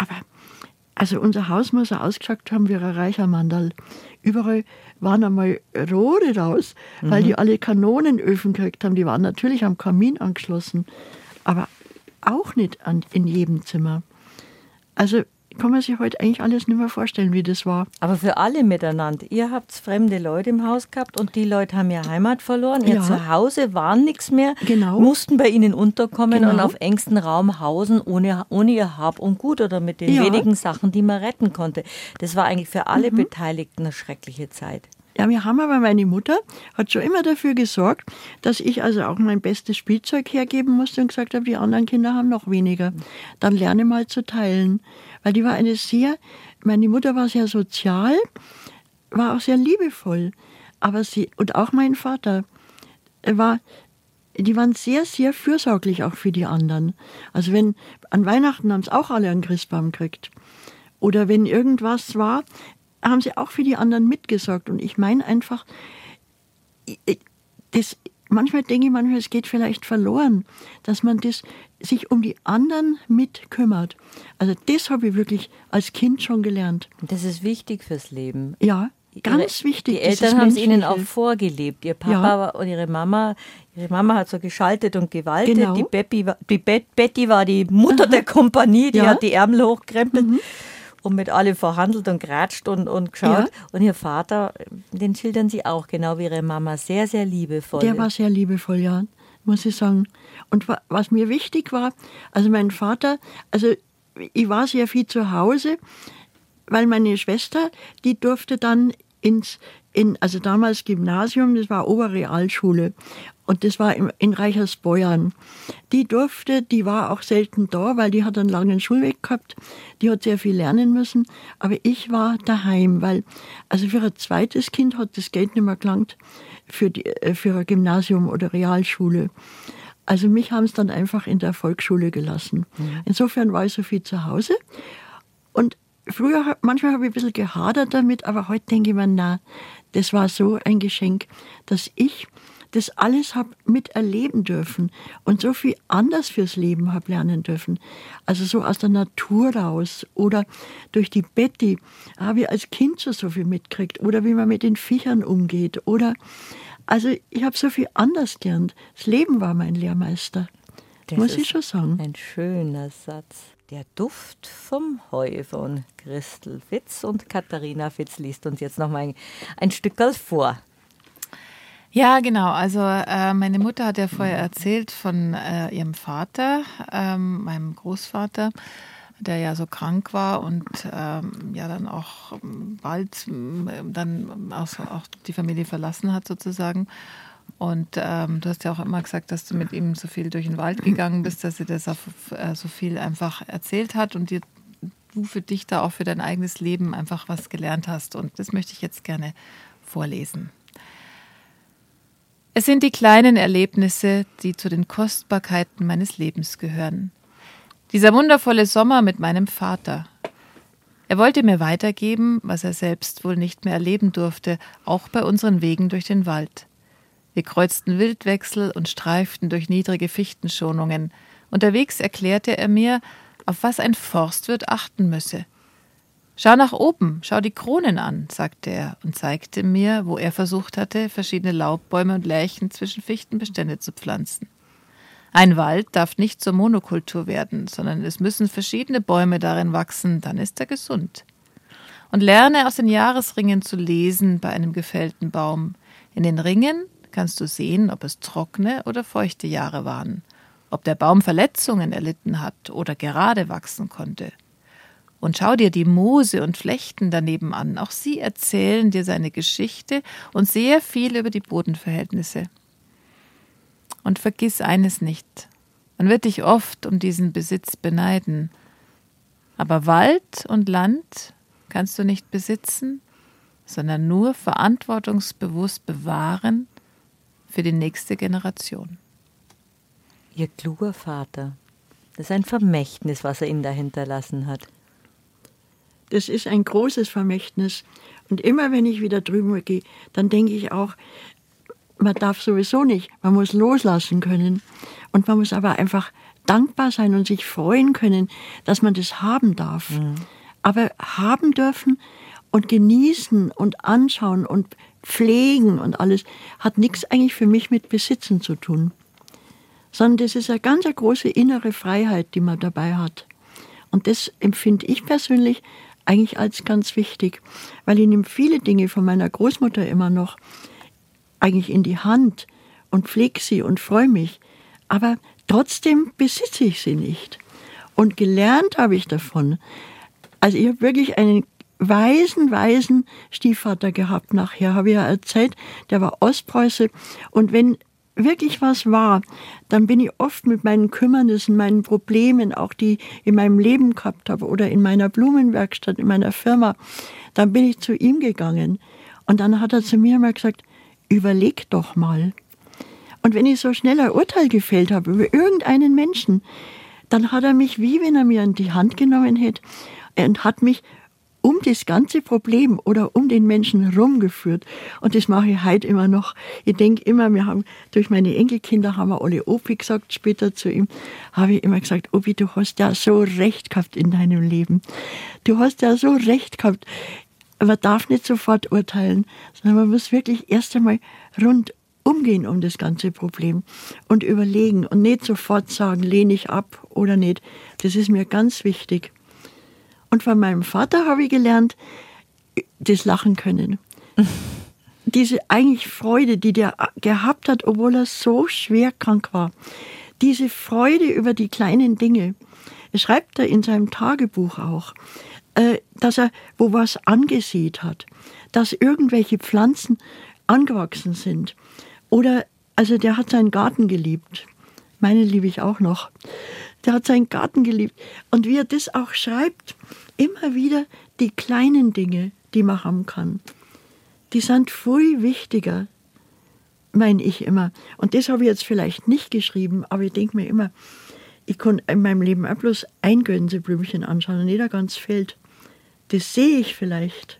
also unser Haus muss ja ausgeschaut haben wie ein reicher Mandal. Überall waren einmal Rohre raus, weil die alle Kanonenöfen gekriegt haben. Die waren natürlich am Kamin angeschlossen, aber auch nicht in jedem Zimmer. Also kann man sich heute eigentlich alles nicht mehr vorstellen, wie das war. Aber für alle miteinander. Ihr habt fremde Leute im Haus gehabt und die Leute haben ihre Heimat verloren. Ihr Zuhause waren nichts mehr, mussten bei ihnen unterkommen und auf engstem Raum hausen, ohne ihr Hab und Gut oder mit den wenigen Sachen, die man retten konnte. Das war eigentlich für alle Beteiligten eine schreckliche Zeit. Ja, meine Mutter hat schon immer dafür gesorgt, dass ich also auch mein bestes Spielzeug hergeben musste und gesagt habe, die anderen Kinder haben noch weniger. Dann lerne mal zu teilen. Weil die war meine Mutter war sehr sozial, war auch sehr liebevoll. Und auch mein Vater, die waren sehr, sehr fürsorglich auch für die anderen. Also an Weihnachten haben sie auch alle einen Christbaum gekriegt. Oder wenn irgendwas war, haben sie auch für die anderen mitgesorgt. Und ich meine einfach, manchmal denke ich, es geht vielleicht verloren, dass man sich um die anderen mitkümmert. Also das habe ich wirklich als Kind schon gelernt. Das ist wichtig fürs Leben. Ja, ganz wichtig. Die Eltern haben es ihnen auch vorgelebt. Ihr Papa und ihre Mama hat so geschaltet und gewaltet. Genau. Die Betty war die Mutter der Kompanie, die hat die Ärmel hochgekrempelt. Und mit alle verhandelt und geratscht und geschaut. Ja. Und ihr Vater, den schildern sie auch, genau wie ihre Mama, sehr, sehr liebevoll. Der war sehr liebevoll, ja, muss ich sagen. Und was mir wichtig war, also mein Vater, also ich war sehr viel zu Hause, weil meine Schwester, die durfte dann also damals Gymnasium, das war Oberrealschule. Und das war in Reichersbeuern. Die war auch selten da, weil die hat einen langen Schulweg gehabt. Die hat sehr viel lernen müssen. Aber ich war daheim, weil, also für ein zweites Kind hat das Geld nicht mehr gelangt für ein Gymnasium oder Realschule. Also mich haben es dann einfach in der Volksschule gelassen. Insofern war ich so viel zu Hause. Und manchmal habe ich ein bisschen gehadert damit, aber heute denke ich mir, das war so ein Geschenk, dass ich das alles habe miterleben dürfen und so viel anders fürs Leben habe lernen dürfen. Also so aus der Natur raus oder durch die Betty habe ich als Kind schon so viel mitgekriegt oder wie man mit den Viechern umgeht also ich habe so viel anders gelernt. Das Leben war mein Lehrmeister, muss ich schon sagen. Ein schöner Satz. Der Duft vom Heu von Christel Fitz, und Katharina Fitz liest uns jetzt noch mal ein Stückerl vor. Ja, genau. Also meine Mutter hat ja vorher erzählt von ihrem Vater, meinem Großvater, der ja so krank war und ja dann auch bald dann auch die Familie verlassen hat sozusagen. Und du hast ja auch immer gesagt, dass du mit ihm so viel durch den Wald gegangen bist, dass sie das auf, so viel einfach erzählt hat und du für dich da auch für dein eigenes Leben einfach was gelernt hast. Und das möchte ich jetzt gerne vorlesen. Es sind die kleinen Erlebnisse, die zu den Kostbarkeiten meines Lebens gehören. Dieser wundervolle Sommer mit meinem Vater. Er wollte mir weitergeben, was er selbst wohl nicht mehr erleben durfte, auch bei unseren Wegen durch den Wald. Wir kreuzten Wildwechsel und streiften durch niedrige Fichtenschonungen. Unterwegs erklärte er mir, auf was ein Forstwirt achten müsse. »Schau nach oben, schau die Kronen an«, sagte er und zeigte mir, wo er versucht hatte, verschiedene Laubbäume und Lärchen zwischen Fichtenbestände zu pflanzen. Ein Wald darf nicht zur Monokultur werden, sondern es müssen verschiedene Bäume darin wachsen, dann ist er gesund. Und lerne aus den Jahresringen zu lesen bei einem gefällten Baum. In den Ringen kannst du sehen, ob es trockene oder feuchte Jahre waren, ob der Baum Verletzungen erlitten hat oder gerade wachsen konnte. Und schau dir die Moose und Flechten daneben an. Auch sie erzählen dir seine Geschichte und sehr viel über die Bodenverhältnisse. Und vergiss eines nicht. Man wird dich oft um diesen Besitz beneiden. Aber Wald und Land kannst du nicht besitzen, sondern nur verantwortungsbewusst bewahren für die nächste Generation. Ihr kluger Vater. Das ist ein Vermächtnis, was er Ihnen da hinterlassen hat. Das ist ein großes Vermächtnis. Und immer wenn ich wieder drüber gehe, dann denke ich auch, man darf sowieso nicht, man muss loslassen können. Und man muss aber einfach dankbar sein und sich freuen können, dass man das haben darf. Mhm. Aber haben dürfen und genießen und anschauen und pflegen und alles hat nichts eigentlich für mich mit Besitzen zu tun. Sondern das ist eine ganz große innere Freiheit, die man dabei hat. Und das empfinde ich persönlich eigentlich als ganz wichtig, weil ich nehme viele Dinge von meiner Großmutter immer noch eigentlich in die Hand und pflege sie und freue mich. Aber trotzdem besitze ich sie nicht. Und gelernt habe ich davon. Also ich habe wirklich einen weisen Stiefvater gehabt. Nachher habe ich ja erzählt, der war Ostpreuße. Und wenn wirklich was war, dann bin ich oft mit meinen Kümmernissen, meinen Problemen, auch die ich in meinem Leben gehabt habe oder in meiner Blumenwerkstatt, in meiner Firma, dann bin ich zu ihm gegangen. Und dann hat er zu mir mal gesagt, überleg doch mal. Und wenn ich so schnell ein Urteil gefällt habe über irgendeinen Menschen, dann hat er mich, wie wenn er mir in die Hand genommen hätte, und hat mich um das ganze Problem oder um den Menschen rumgeführt. Und das mache ich heute immer noch. Ich denke immer, wir haben, durch meine Enkelkinder haben wir alle Opi gesagt, später zu ihm, habe ich immer gesagt, Opi, du hast ja so recht gehabt in deinem Leben. Du hast ja so recht gehabt. Man darf nicht sofort urteilen, sondern man muss wirklich erst einmal rund umgehen um das ganze Problem und überlegen und nicht sofort sagen, lehne ich ab oder nicht. Das ist mir ganz wichtig. Und von meinem Vater habe ich gelernt, das Lachen können. Diese eigentlich Freude, die der gehabt hat, obwohl er so schwer krank war. Diese Freude über die kleinen Dinge. Das schreibt er in seinem Tagebuch auch, dass er wo was angesät hat, dass irgendwelche Pflanzen angewachsen sind. Oder, also der hat seinen Garten geliebt. Meine liebe ich auch noch. Der hat seinen Garten geliebt. Und wie er das auch schreibt, immer wieder die kleinen Dinge, die man haben kann, die sind viel wichtiger, meine ich immer. Und das habe ich jetzt vielleicht nicht geschrieben, aber ich denke mir immer, ich kann in meinem Leben auch bloß ein Gänseblümchen anschauen und nicht ein ganzes Feld. Das sehe ich vielleicht.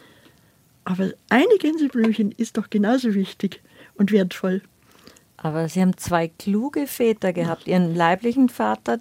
Aber eine Gänseblümchen ist doch genauso wichtig und wertvoll. Aber Sie haben zwei kluge Väter gehabt. Ihren leiblichen Vater,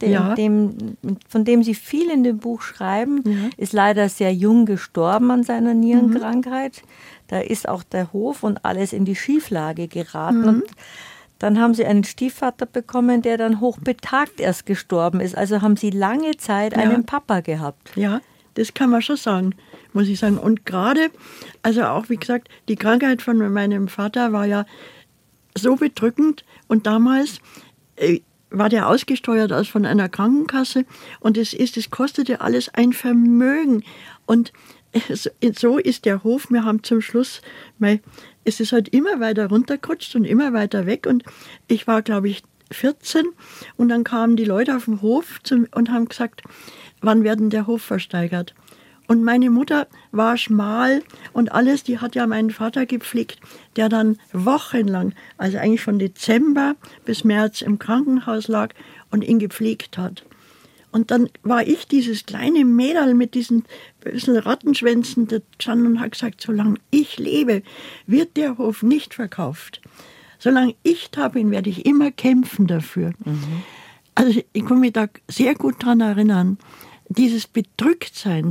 von dem Sie viel in dem Buch schreiben, ist leider sehr jung gestorben an seiner Nierenkrankheit. Da ist auch der Hof und alles in die Schieflage geraten. Und Dann haben Sie einen Stiefvater bekommen, der dann hochbetagt erst gestorben ist. Also haben Sie lange Zeit einen Papa gehabt. Ja, das kann man schon sagen, muss ich sagen. Und gerade, also auch wie gesagt, die Krankheit von meinem Vater war ja so bedrückend. Und damals war der ausgesteuert aus von einer Krankenkasse. Und es kostete alles ein Vermögen. Und so ist der Hof, wir haben zum Schluss, es ist halt immer weiter runtergerutscht und immer weiter weg. Und ich war, glaube ich, 14 und dann kamen die Leute auf den Hof und haben gesagt, wann werden der Hof versteigert? Und meine Mutter war schmal und alles, die hat ja meinen Vater gepflegt, der dann wochenlang, also eigentlich von Dezember bis März im Krankenhaus lag und ihn gepflegt hat. Und dann war ich dieses kleine Mädel mit diesen bisschen Rattenschwänzen da gestanden und habe gesagt, solange ich lebe, wird der Hof nicht verkauft. Solange ich da bin, werde ich immer kämpfen dafür. Also ich kann mich da sehr gut daran erinnern, dieses Bedrücktsein,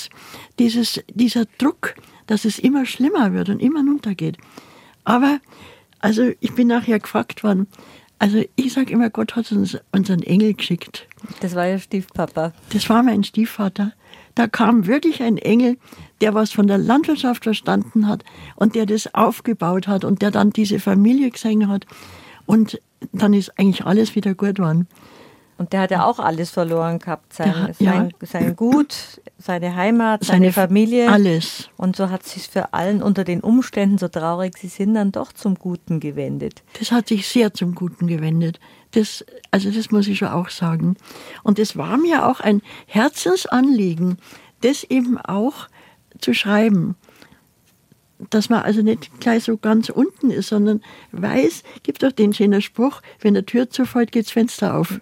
dieser Druck, dass es immer schlimmer wird und immer runtergeht. Aber, also ich bin nachher gefragt worden, also ich sage immer, Gott hat uns einen Engel geschickt. Das war Ihr Stiefpapa. Das war mein Stiefvater. Da kam wirklich ein Engel, der was von der Landwirtschaft verstanden hat und der das aufgebaut hat und der dann diese Familie gesehen hat. Und dann ist eigentlich alles wieder gut geworden. Und der hat ja auch alles verloren gehabt, sein Gut, seine Heimat, seine Familie. Alles. Und so hat sich für allen unter den Umständen, so traurig sie sind, dann doch zum Guten gewendet. Das hat sich sehr zum Guten gewendet. Das muss ich schon auch sagen. Und es war mir auch ein Herzensanliegen, das eben auch zu schreiben. Dass man also nicht gleich so ganz unten ist, sondern weiß, gibt doch den schönen Spruch, wenn der Tür zufällt, geht das Fenster auf.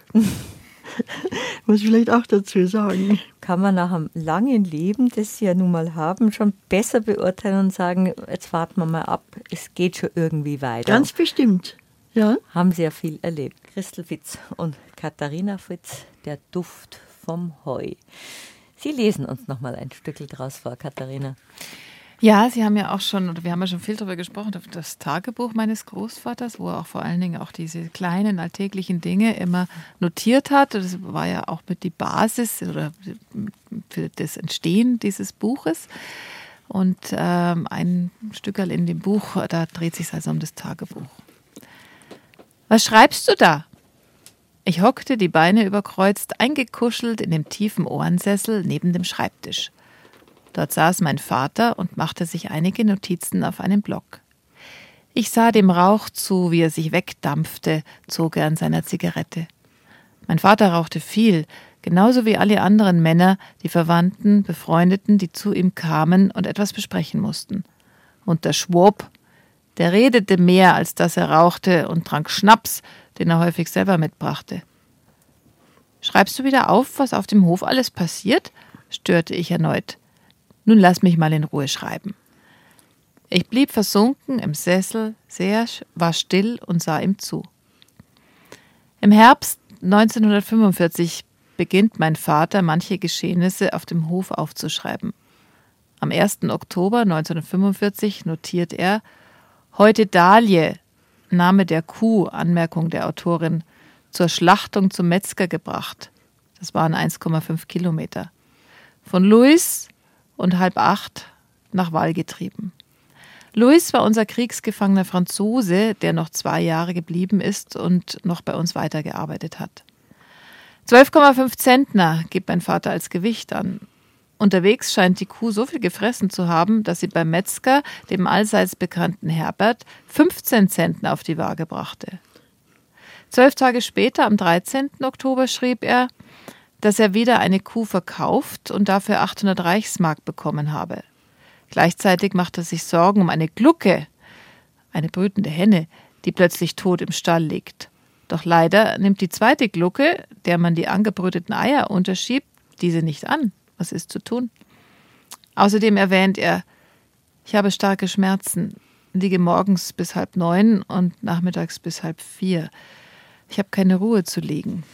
Muss ich vielleicht auch dazu sagen. Kann man nach einem langen Leben, das Sie ja nun mal haben, schon besser beurteilen und sagen, jetzt warten wir mal ab, es geht schon irgendwie weiter. Ganz bestimmt, ja. Haben Sie ja viel erlebt. Christel Fitz und Katharina Fitz, der Duft vom Heu. Sie lesen uns noch mal ein Stückchen draus vor, Katharina. Ja, Sie haben ja auch schon, oder wir haben ja schon viel darüber gesprochen, das Tagebuch meines Großvaters, wo er auch vor allen Dingen auch diese kleinen alltäglichen Dinge immer notiert hat. Das war ja auch mit die Basis oder für das Entstehen dieses Buches. Und ein Stückerl in dem Buch, da dreht sich also um das Tagebuch. Was schreibst du da? Ich hockte, die Beine überkreuzt, eingekuschelt in dem tiefen Ohrensessel neben dem Schreibtisch. Dort saß mein Vater und machte sich einige Notizen auf einem Block. Ich sah dem Rauch zu, wie er sich wegdampfte, zog er an seiner Zigarette. Mein Vater rauchte viel, genauso wie alle anderen Männer, die Verwandten, Befreundeten, die zu ihm kamen und etwas besprechen mussten. Und der Schwob, der redete mehr, als dass er rauchte und trank Schnaps, den er häufig selber mitbrachte. »Schreibst du wieder auf, was auf dem Hof alles passiert?« störte ich erneut. »Nun lass mich mal in Ruhe schreiben.« Ich blieb versunken im Sessel, war still und sah ihm zu. Im Herbst 1945 beginnt mein Vater, manche Geschehnisse auf dem Hof aufzuschreiben. Am 1. Oktober 1945 notiert er: »Heute Dahlie, Name der Kuh, Anmerkung der Autorin, zur Schlachtung zum Metzger gebracht.« Das waren 1,5 Kilometer. Von Louis und 7:30 nach Wall getrieben. Louis war unser kriegsgefangener Franzose, der noch 2 Jahre geblieben ist und noch bei uns weitergearbeitet hat. 12,5 Zentner gibt mein Vater als Gewicht an. Unterwegs scheint die Kuh so viel gefressen zu haben, dass sie beim Metzger, dem allseits bekannten Herbert, 15 Zentner auf die Waage brachte. 12 Tage später, am 13. Oktober, schrieb er, dass er wieder eine Kuh verkauft und dafür 800 Reichsmark bekommen habe. Gleichzeitig macht er sich Sorgen um eine Glucke, eine brütende Henne, die plötzlich tot im Stall liegt. Doch leider nimmt die zweite Glucke, der man die angebrüteten Eier unterschiebt, diese nicht an. Was ist zu tun? Außerdem erwähnt er, ich habe starke Schmerzen, liege morgens bis 8:30 und nachmittags bis 3:30. Ich habe keine Ruhe zu liegen.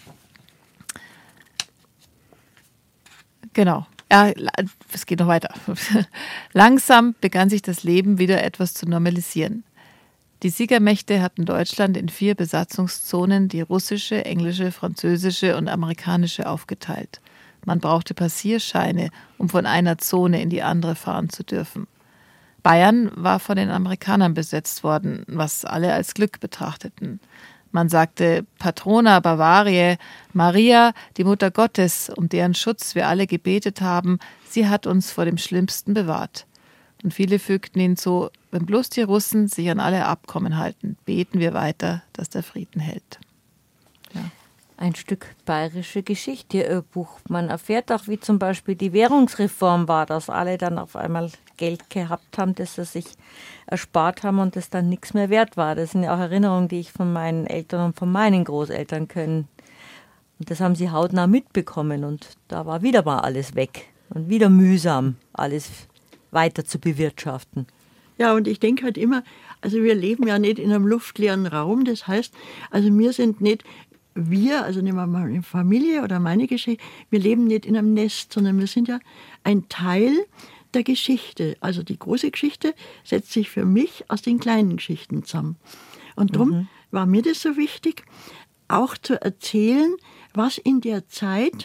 Genau. Ja, es geht noch weiter. Langsam begann sich das Leben wieder etwas zu normalisieren. Die Siegermächte hatten Deutschland in 4 Besatzungszonen, die russische, englische, französische und amerikanische, aufgeteilt. Man brauchte Passierscheine, um von einer Zone in die andere fahren zu dürfen. Bayern war von den Amerikanern besetzt worden, was alle als Glück betrachteten. Man sagte Patrona Bavariae, Maria, die Mutter Gottes, um deren Schutz wir alle gebetet haben, sie hat uns vor dem Schlimmsten bewahrt. Und viele fügten hinzu, wenn bloß die Russen sich an alle Abkommen halten, beten wir weiter, dass der Frieden hält. Ja. Ein Stück bayerische Geschichte, Buch. Man erfährt auch, wie zum Beispiel die Währungsreform war, dass alle dann auf einmal Geld gehabt haben, das sie sich erspart haben und das dann nichts mehr wert war. Das sind ja auch Erinnerungen, die ich von meinen Eltern und von meinen Großeltern kenne. Und das haben sie hautnah mitbekommen und da war wieder mal alles weg und wieder mühsam, alles weiter zu bewirtschaften. Ja, und ich denke halt immer, also wir leben ja nicht in einem luftleeren Raum. Das heißt, also wir sind nicht, also nehmen wir mal eine Familie oder meine Geschichte, wir leben nicht in einem Nest, sondern wir sind ja ein Teil der Geschichte. Also die große Geschichte setzt sich für mich aus den kleinen Geschichten zusammen. Und darum war mir das so wichtig, auch zu erzählen, was in der Zeit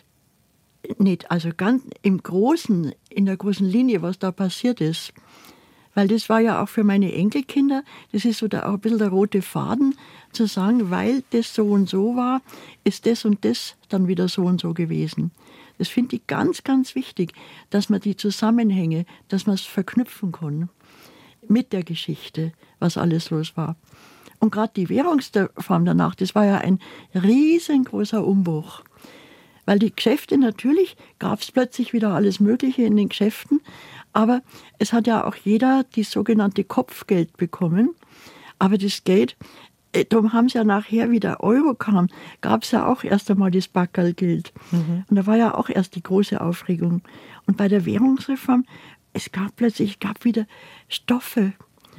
nicht, also ganz im Großen, in der großen Linie, was da passiert ist. Weil das war ja auch für meine Enkelkinder, das ist so auch ein bisschen der rote Faden, zu sagen, weil das so und so war, ist das und das dann wieder so und so gewesen. Das finde ich ganz, ganz wichtig, dass man die Zusammenhänge, dass man es verknüpfen kann mit der Geschichte, was alles los war. Und gerade die Währungsreform danach, das war ja ein riesengroßer Umbruch. Weil die Geschäfte, natürlich gab es plötzlich wieder alles Mögliche in den Geschäften, aber es hat ja auch jeder die sogenannte Kopfgeld bekommen. Aber das Geld, darum haben sie ja nachher, wie der Euro kam, gab es ja auch erst einmal das Backerlgeld. Und da war ja auch erst die große Aufregung. Und bei der Währungsreform, es gab wieder Stoffe.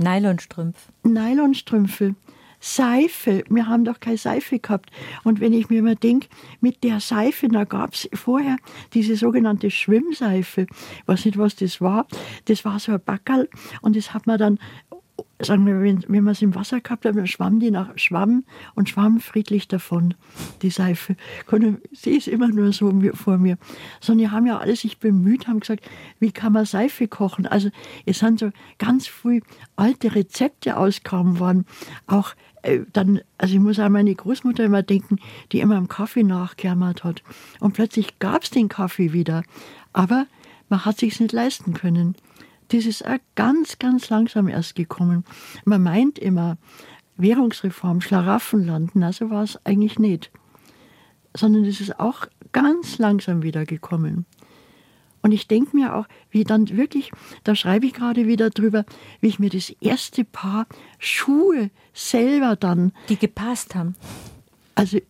Nylonstrümpfe. Seife, wir haben doch keine Seife gehabt. Und wenn ich mir mal denke, mit der Seife, da gab es vorher diese sogenannte Schwimmseife. Ich weiß nicht, was das war. Das war so ein Backerl und das hat man dann, sagen wir, wenn man es im Wasser gehabt hat, dann schwamm friedlich davon, die Seife. Sie ist immer nur so vor mir. Sondern die haben ja alle sich bemüht, haben gesagt, wie kann man Seife kochen? Also es sind so ganz viele alte Rezepte ausgegraben worden. Auch dann, also ich muss an meine Großmutter immer denken, die immer am Kaffee nachgejammert hat. Und plötzlich gab es den Kaffee wieder. Aber man hat es sich nicht leisten können. Das ist auch ganz, ganz langsam erst gekommen. Man meint immer, Währungsreform, Schlaraffenland, na so war es eigentlich nicht. Sondern es ist auch ganz langsam wieder gekommen. Und ich denke mir auch, wie dann wirklich, da schreibe ich gerade wieder drüber, wie ich mir das erste Paar Schuhe selber dann... Die gepasst haben. Also,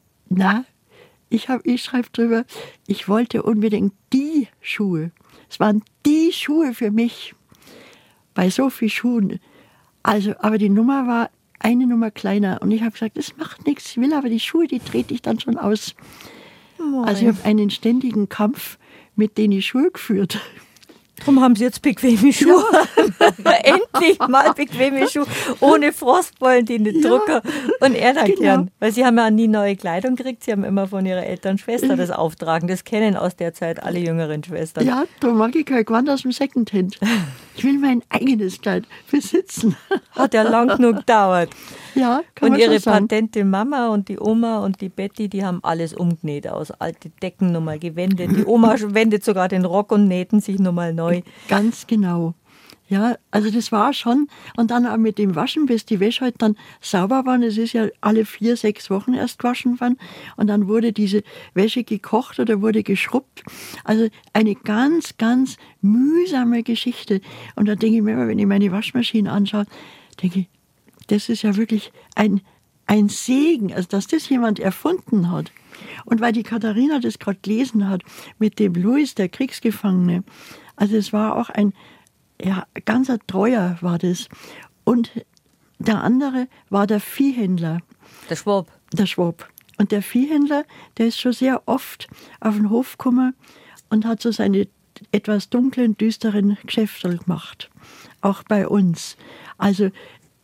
ich schreibe drüber, ich wollte unbedingt die Schuhe. Es waren die Schuhe für mich. Bei so vielen Schuhen. Also, aber die Nummer war eine Nummer kleiner. Und ich habe gesagt, das macht nichts, ich will aber die Schuhe, die trete ich dann schon aus. Moin. Also ich habe einen ständigen Kampf mit den Schuhen geführt. Darum haben sie jetzt bequeme Schuhe. Ja. Endlich mal bequeme Schuhe, ohne Frostbeulen, die nicht drucken und erklären. Weil sie haben ja nie neue Kleidung gekriegt, sie haben immer von ihrer Eltern Schwester das Auftragen. Das kennen aus der Zeit alle jüngeren Schwestern. Ja, da mag ich kein Gewand aus dem Secondhand. Ich will mein eigenes Kleid besitzen. Hat ja lang genug gedauert. Ja, kann und man ihre so sagen. Patente Mama und die Oma und die Betty, die haben alles umgenäht aus alte Decken nochmal gewendet. Die Oma wendet sogar den Rock und nähten sich nochmal neu. Ganz genau. Ja, also das war schon. Und dann auch mit dem Waschen, bis die Wäsche halt dann sauber war. Es ist ja alle 4-6 Wochen erst gewaschen worden. Und dann wurde diese Wäsche gekocht oder wurde geschrubbt. Also eine ganz, ganz mühsame Geschichte. Und da denke ich mir immer, wenn ich meine Waschmaschine anschaue, denke ich, das ist ja wirklich ein Segen, also dass das jemand erfunden hat. Und weil die Katharina das gerade gelesen hat, mit dem Louis, der Kriegsgefangene, also es war auch ein ganzer Treuer war das. Und der andere war der Viehhändler. Der Schwab. Der Schwab. Und der Viehhändler, der ist schon sehr oft auf den Hof gekommen und hat so seine etwas dunklen, düsteren Geschäfte gemacht. Auch bei uns. Also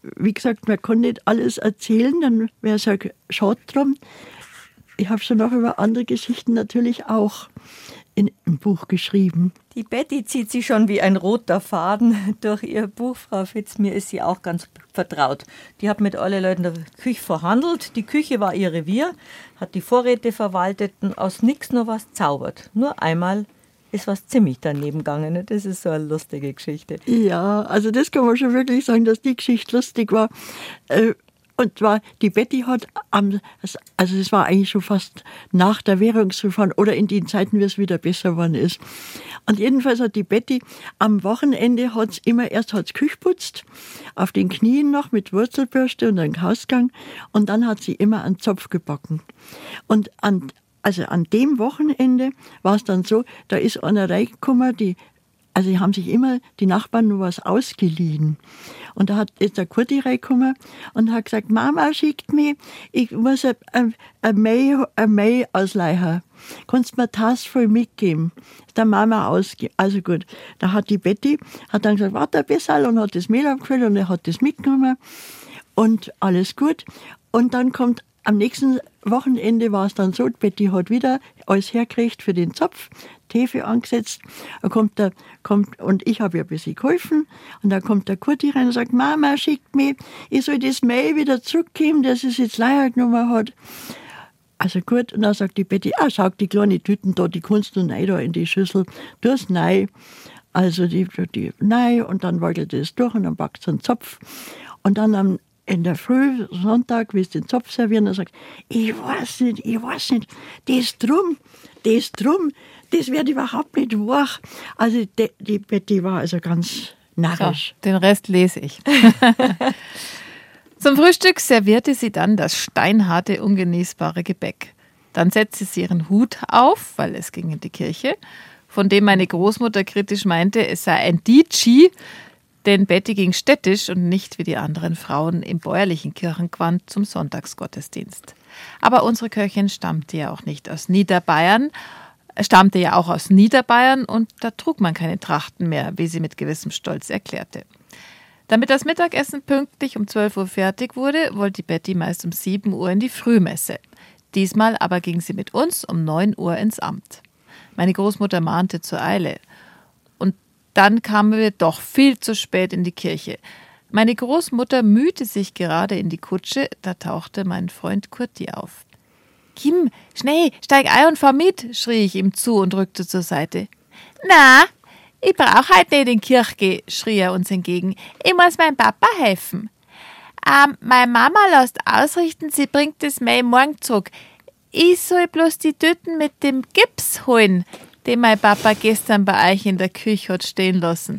wie gesagt, man kann nicht alles erzählen, dann wäre es ja schade drum. Ich habe schon noch über andere Geschichten natürlich auch im Buch geschrieben. Die Betty zieht sich schon wie ein roter Faden durch ihr Buch, Frau Fitz. Mir ist sie auch ganz vertraut. Die hat mit allen Leuten der Küche verhandelt. Die Küche war ihr Revier, hat die Vorräte verwaltet und aus nichts noch was zaubert. Nur einmal ist was ziemlich daneben gegangen. Das ist so eine lustige Geschichte. Ja, also das kann man schon wirklich sagen, dass die Geschichte lustig war. Und zwar, die Betty hat also es war eigentlich schon fast nach der Währungsreform oder in den Zeiten, wie es wieder besser geworden ist. Und jedenfalls hat die Betty am Wochenende erst Küche putzt, auf den Knien noch mit Wurzelbürste und einem Hausgang, und dann hat sie immer einen Zopf gebacken. Und an dem Wochenende war es dann so, da ist einer reingekommen, die haben sich immer die Nachbarn nur was ausgeliehen. Und da ist der Kurti reingekommen und hat gesagt, Mama schickt mich, ich muss ein Mehl ausleihen. Kannst du mir das voll mitgeben? Ist der Mama ausgeben. Also gut, da hat die Betty dann gesagt, warte ein bisschen, und hat das Mehl abgefüllt und er hat das mitgenommen und alles gut. Und dann am nächsten Wochenende war es dann so, Betty hat wieder alles hergekriegt für den Zopf, Tefe angesetzt. Und ich habe ihr ein bisschen geholfen. Und dann kommt der Kurti rein und sagt, Mama schickt mich, ich soll das Mehl wieder zurückgeben, das es jetzt leider genommen hat. Also gut, und dann sagt die Betty, schau, die kleine Tüten da, die kannst du rein da in die Schüssel, du hast rein. Also die rein, und dann wackelt das durch und dann backt sie einen Zopf. Und dann in der Früh, Sonntag, wie es den Zopf servieren, er sagt, ich weiß nicht, das drum, das wird überhaupt nicht wach. Also die Betty war also ganz narrisch. So, den Rest lese ich. Zum Frühstück servierte sie dann das steinharte, ungenießbare Gebäck. Dann setzte sie ihren Hut auf, weil es ging in die Kirche, von dem meine Großmutter kritisch meinte, es sei ein DJ, denn Betty ging städtisch und nicht wie die anderen Frauen im bäuerlichen Kirchengewand zum Sonntagsgottesdienst. Aber unsere Köchin stammte ja auch aus Niederbayern und da trug man keine Trachten mehr, wie sie mit gewissem Stolz erklärte. Damit das Mittagessen pünktlich um 12 Uhr fertig wurde, wollte Betty meist um 7 Uhr in die Frühmesse. Diesmal aber ging sie mit uns um 9 Uhr ins Amt. Meine Großmutter mahnte zur Eile. Dann kamen wir doch viel zu spät in die Kirche. Meine Großmutter mühte sich gerade in die Kutsche, da tauchte mein Freund Kurti auf. »Kim, schnell, steig ein und fahr mit«, schrie ich ihm zu und rückte zur Seite. »Na, ich brauch halt nicht in die Kirche gehen«, schrie er uns entgegen. »Ich muss meinem Papa helfen.« »Meine Mama lässt ausrichten, sie bringt das Mehl morgen zurück. Ich soll bloß die Tüten mit dem Gips holen, den mein Papa gestern bei euch in der Küche hat stehen lassen.«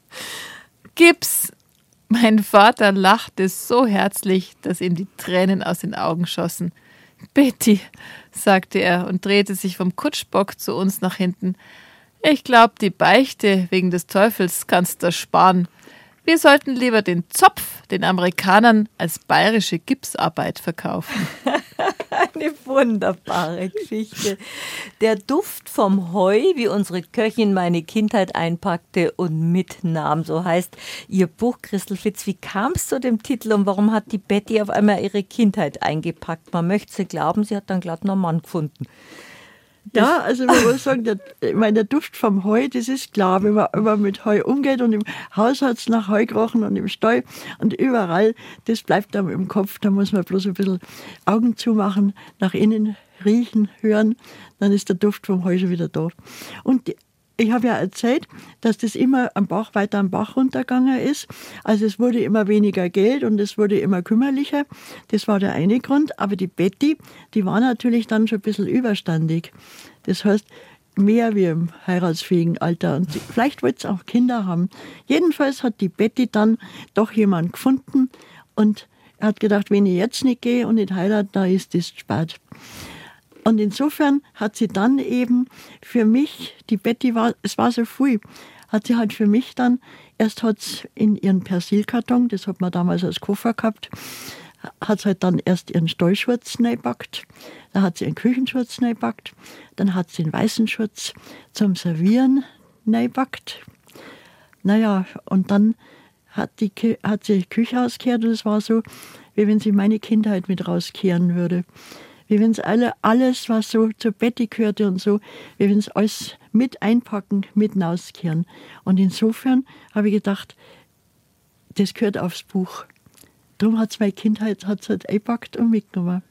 Gips! Mein Vater lachte so herzlich, dass ihm die Tränen aus den Augen schossen. »Betty«, sagte er und drehte sich vom Kutschbock zu uns nach hinten. »Ich glaub, die Beichte wegen des Teufels kannst du sparen. Wir sollten lieber den Zopf den Amerikanern als bayerische Gipsarbeit verkaufen.« Eine wunderbare Geschichte. Der Duft vom Heu, wie unsere Köchin meine Kindheit einpackte und mitnahm, so heißt ihr Buch, Christel Fitz. Wie kam es zu dem Titel und warum hat die Betty auf einmal ihre Kindheit eingepackt? Man möchte sie glauben, sie hat dann glatt noch einen Mann gefunden. Ja, also man muss sagen, der Duft vom Heu, das ist klar, wenn man mit Heu umgeht und im Haus hat es nach Heu gerochen und im Stall und überall, das bleibt einem im Kopf, da muss man bloß ein bisschen Augen zumachen, nach innen riechen, hören, dann ist der Duft vom Heu schon wieder da. Und ich habe ja erzählt, dass das immer weiter am Bach runtergegangen ist. Also es wurde immer weniger Geld und es wurde immer kümmerlicher. Das war der eine Grund. Aber die Betty, die war natürlich dann schon ein bisschen überstandig. Das heißt, mehr wie im heiratsfähigen Alter. Und vielleicht wollte sie auch Kinder haben. Jedenfalls hat die Betty dann doch jemanden gefunden und hat gedacht, wenn ich jetzt nicht gehe und nicht heirate, dann ist das spät. Und insofern hat sie dann eben für mich, die Betty es war so viel, hat sie halt für mich dann, erst hat sie in ihren Persilkarton, das hat man damals als Koffer gehabt, hat sie halt dann erst ihren Stallschurz reingepackt, dann hat sie ihren Küchenschurz reingepackt, dann hat sie den weißen Schurz zum Servieren reingepackt. Naja, und dann hat sie die Küche ausgekehrt und es war so, wie wenn sie meine Kindheit mit rauskehren würde. Wie wenn es alles, was so zur Betty gehörte und so, wie wenn es alles mit einpacken, mit rauskehren. Und insofern habe ich gedacht, das gehört aufs Buch. Darum hat es meine Kindheit halt eingepackt und mitgenommen.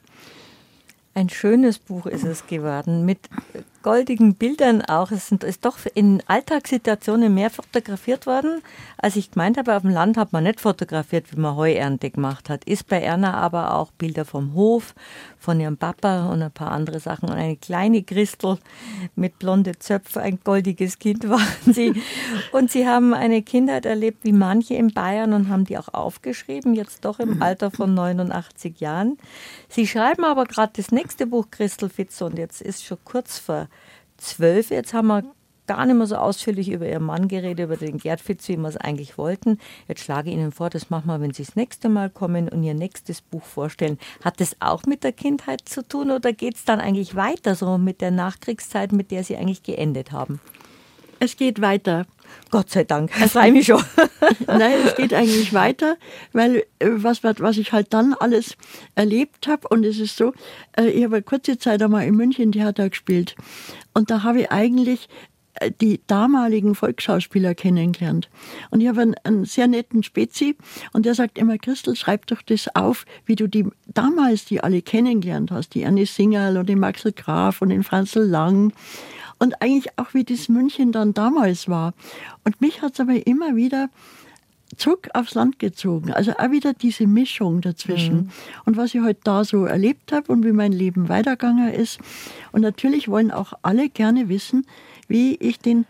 Ein schönes Buch ist es geworden, mit goldigen Bildern auch. Es ist doch in Alltagssituationen mehr fotografiert worden, als ich gemeint habe. Auf dem Land hat man nicht fotografiert, wie man Heuernte gemacht hat. Ist bei Erna aber auch Bilder vom Hof, von ihrem Papa und ein paar andere Sachen. Und eine kleine Christel mit blonde Zöpfe, ein goldiges Kind waren sie. Und sie haben eine Kindheit erlebt, wie manche in Bayern, und haben die auch aufgeschrieben, jetzt doch im Alter von 89 Jahren. Sie schreiben aber gerade das nächste Buch, Christel Fitz, und jetzt ist schon kurz vor 12. Jetzt haben wir gar nicht mehr so ausführlich über ihren Mann geredet, über den Gerd Fitz, wie wir es eigentlich wollten. Jetzt schlage ich Ihnen vor, das machen wir, wenn Sie das nächste Mal kommen und Ihr nächstes Buch vorstellen. Hat das auch mit der Kindheit zu tun oder geht es dann eigentlich weiter, so mit der Nachkriegszeit, mit der Sie eigentlich geendet haben? Es geht weiter. Gott sei Dank, das freue mich schon. Nein, es geht eigentlich weiter, weil was ich halt dann alles erlebt habe, und es ist so, ich habe eine kurze Zeit einmal in München Theater gespielt und da habe ich eigentlich die damaligen Volksschauspieler kennengelernt. Und ich habe einen sehr netten Spezi und der sagt immer, Christel, schreib doch das auf, wie du die damals die alle kennengelernt hast, die Anne Singerl und den Maxel Graf und den Franzl Lang. Und eigentlich auch, wie das München dann damals war. Und mich hat es aber immer wieder zurück aufs Land gezogen. Also auch wieder diese Mischung dazwischen. Mhm. Und was ich heute da so erlebt habe und wie mein Leben weitergegangen ist. Und natürlich wollen auch alle gerne wissen, wie ich den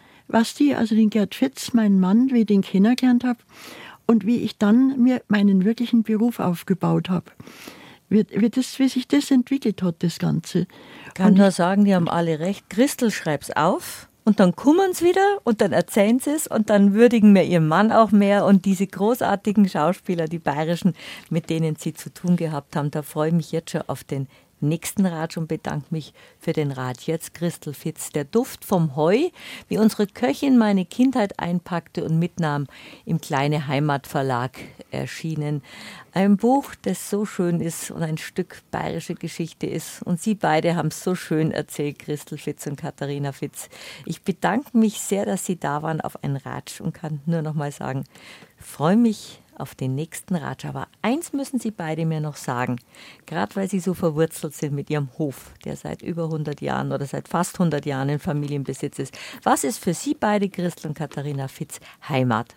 Gerd Fitz, meinen Mann, wie ich den kennengelernt habe und wie ich dann mir meinen wirklichen Beruf aufgebaut habe. Wie sich das entwickelt hat, das Ganze. Ich kann nur sagen, die haben alle recht. Christel, schreib's auf und dann kommen sie wieder und dann erzählen sie es und dann würdigen wir ihren Mann auch mehr und diese großartigen Schauspieler, die bayerischen, mit denen sie zu tun gehabt haben. Da freue ich mich jetzt schon auf den nächsten Ratsch und bedanke mich für den Rat. Jetzt Christel Fitz, der Duft vom Heu, wie unsere Köchin meine Kindheit einpackte und mitnahm, im Kleine Heimat Verlag erschienen. Ein Buch, das so schön ist und ein Stück bayerische Geschichte ist. Und Sie beide haben es so schön erzählt, Christel Fitz und Katharina Fitz. Ich bedanke mich sehr, dass Sie da waren auf einen Ratsch und kann nur noch mal sagen, freue mich auf den nächsten Ratsch. Aber eins müssen Sie beide mir noch sagen, gerade weil Sie so verwurzelt sind mit Ihrem Hof, der seit über 100 Jahren oder seit fast 100 Jahren in Familienbesitz ist. Was ist für Sie beide, Christel und Katharina Fitz, Heimat?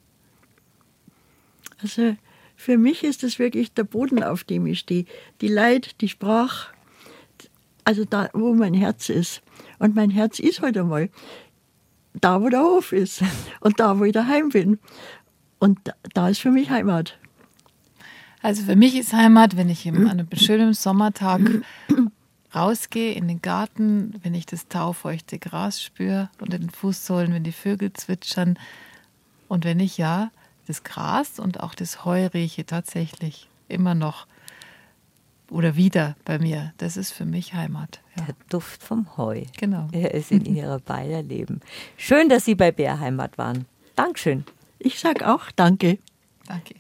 Also für mich ist es wirklich der Boden, auf dem ich stehe. Die Leid, die Sprache, also da, wo mein Herz ist. Und mein Herz ist halt einmal da, wo der Hof ist und da, wo ich daheim bin. Und da ist für mich Heimat. Also für mich ist Heimat, wenn ich an einem schönen Sommertag rausgehe in den Garten, wenn ich das taufeuchte Gras spüre unter den Fußsohlen, wenn die Vögel zwitschern und wenn ich das Gras und auch das Heu rieche tatsächlich immer noch oder wieder bei mir. Das ist für mich Heimat. Ja. Der Duft vom Heu. Genau. Er ist in Ihrer Bayer Leben. Schön, dass Sie bei BR Heimat waren. Dankeschön. Ich sage auch Danke. Danke.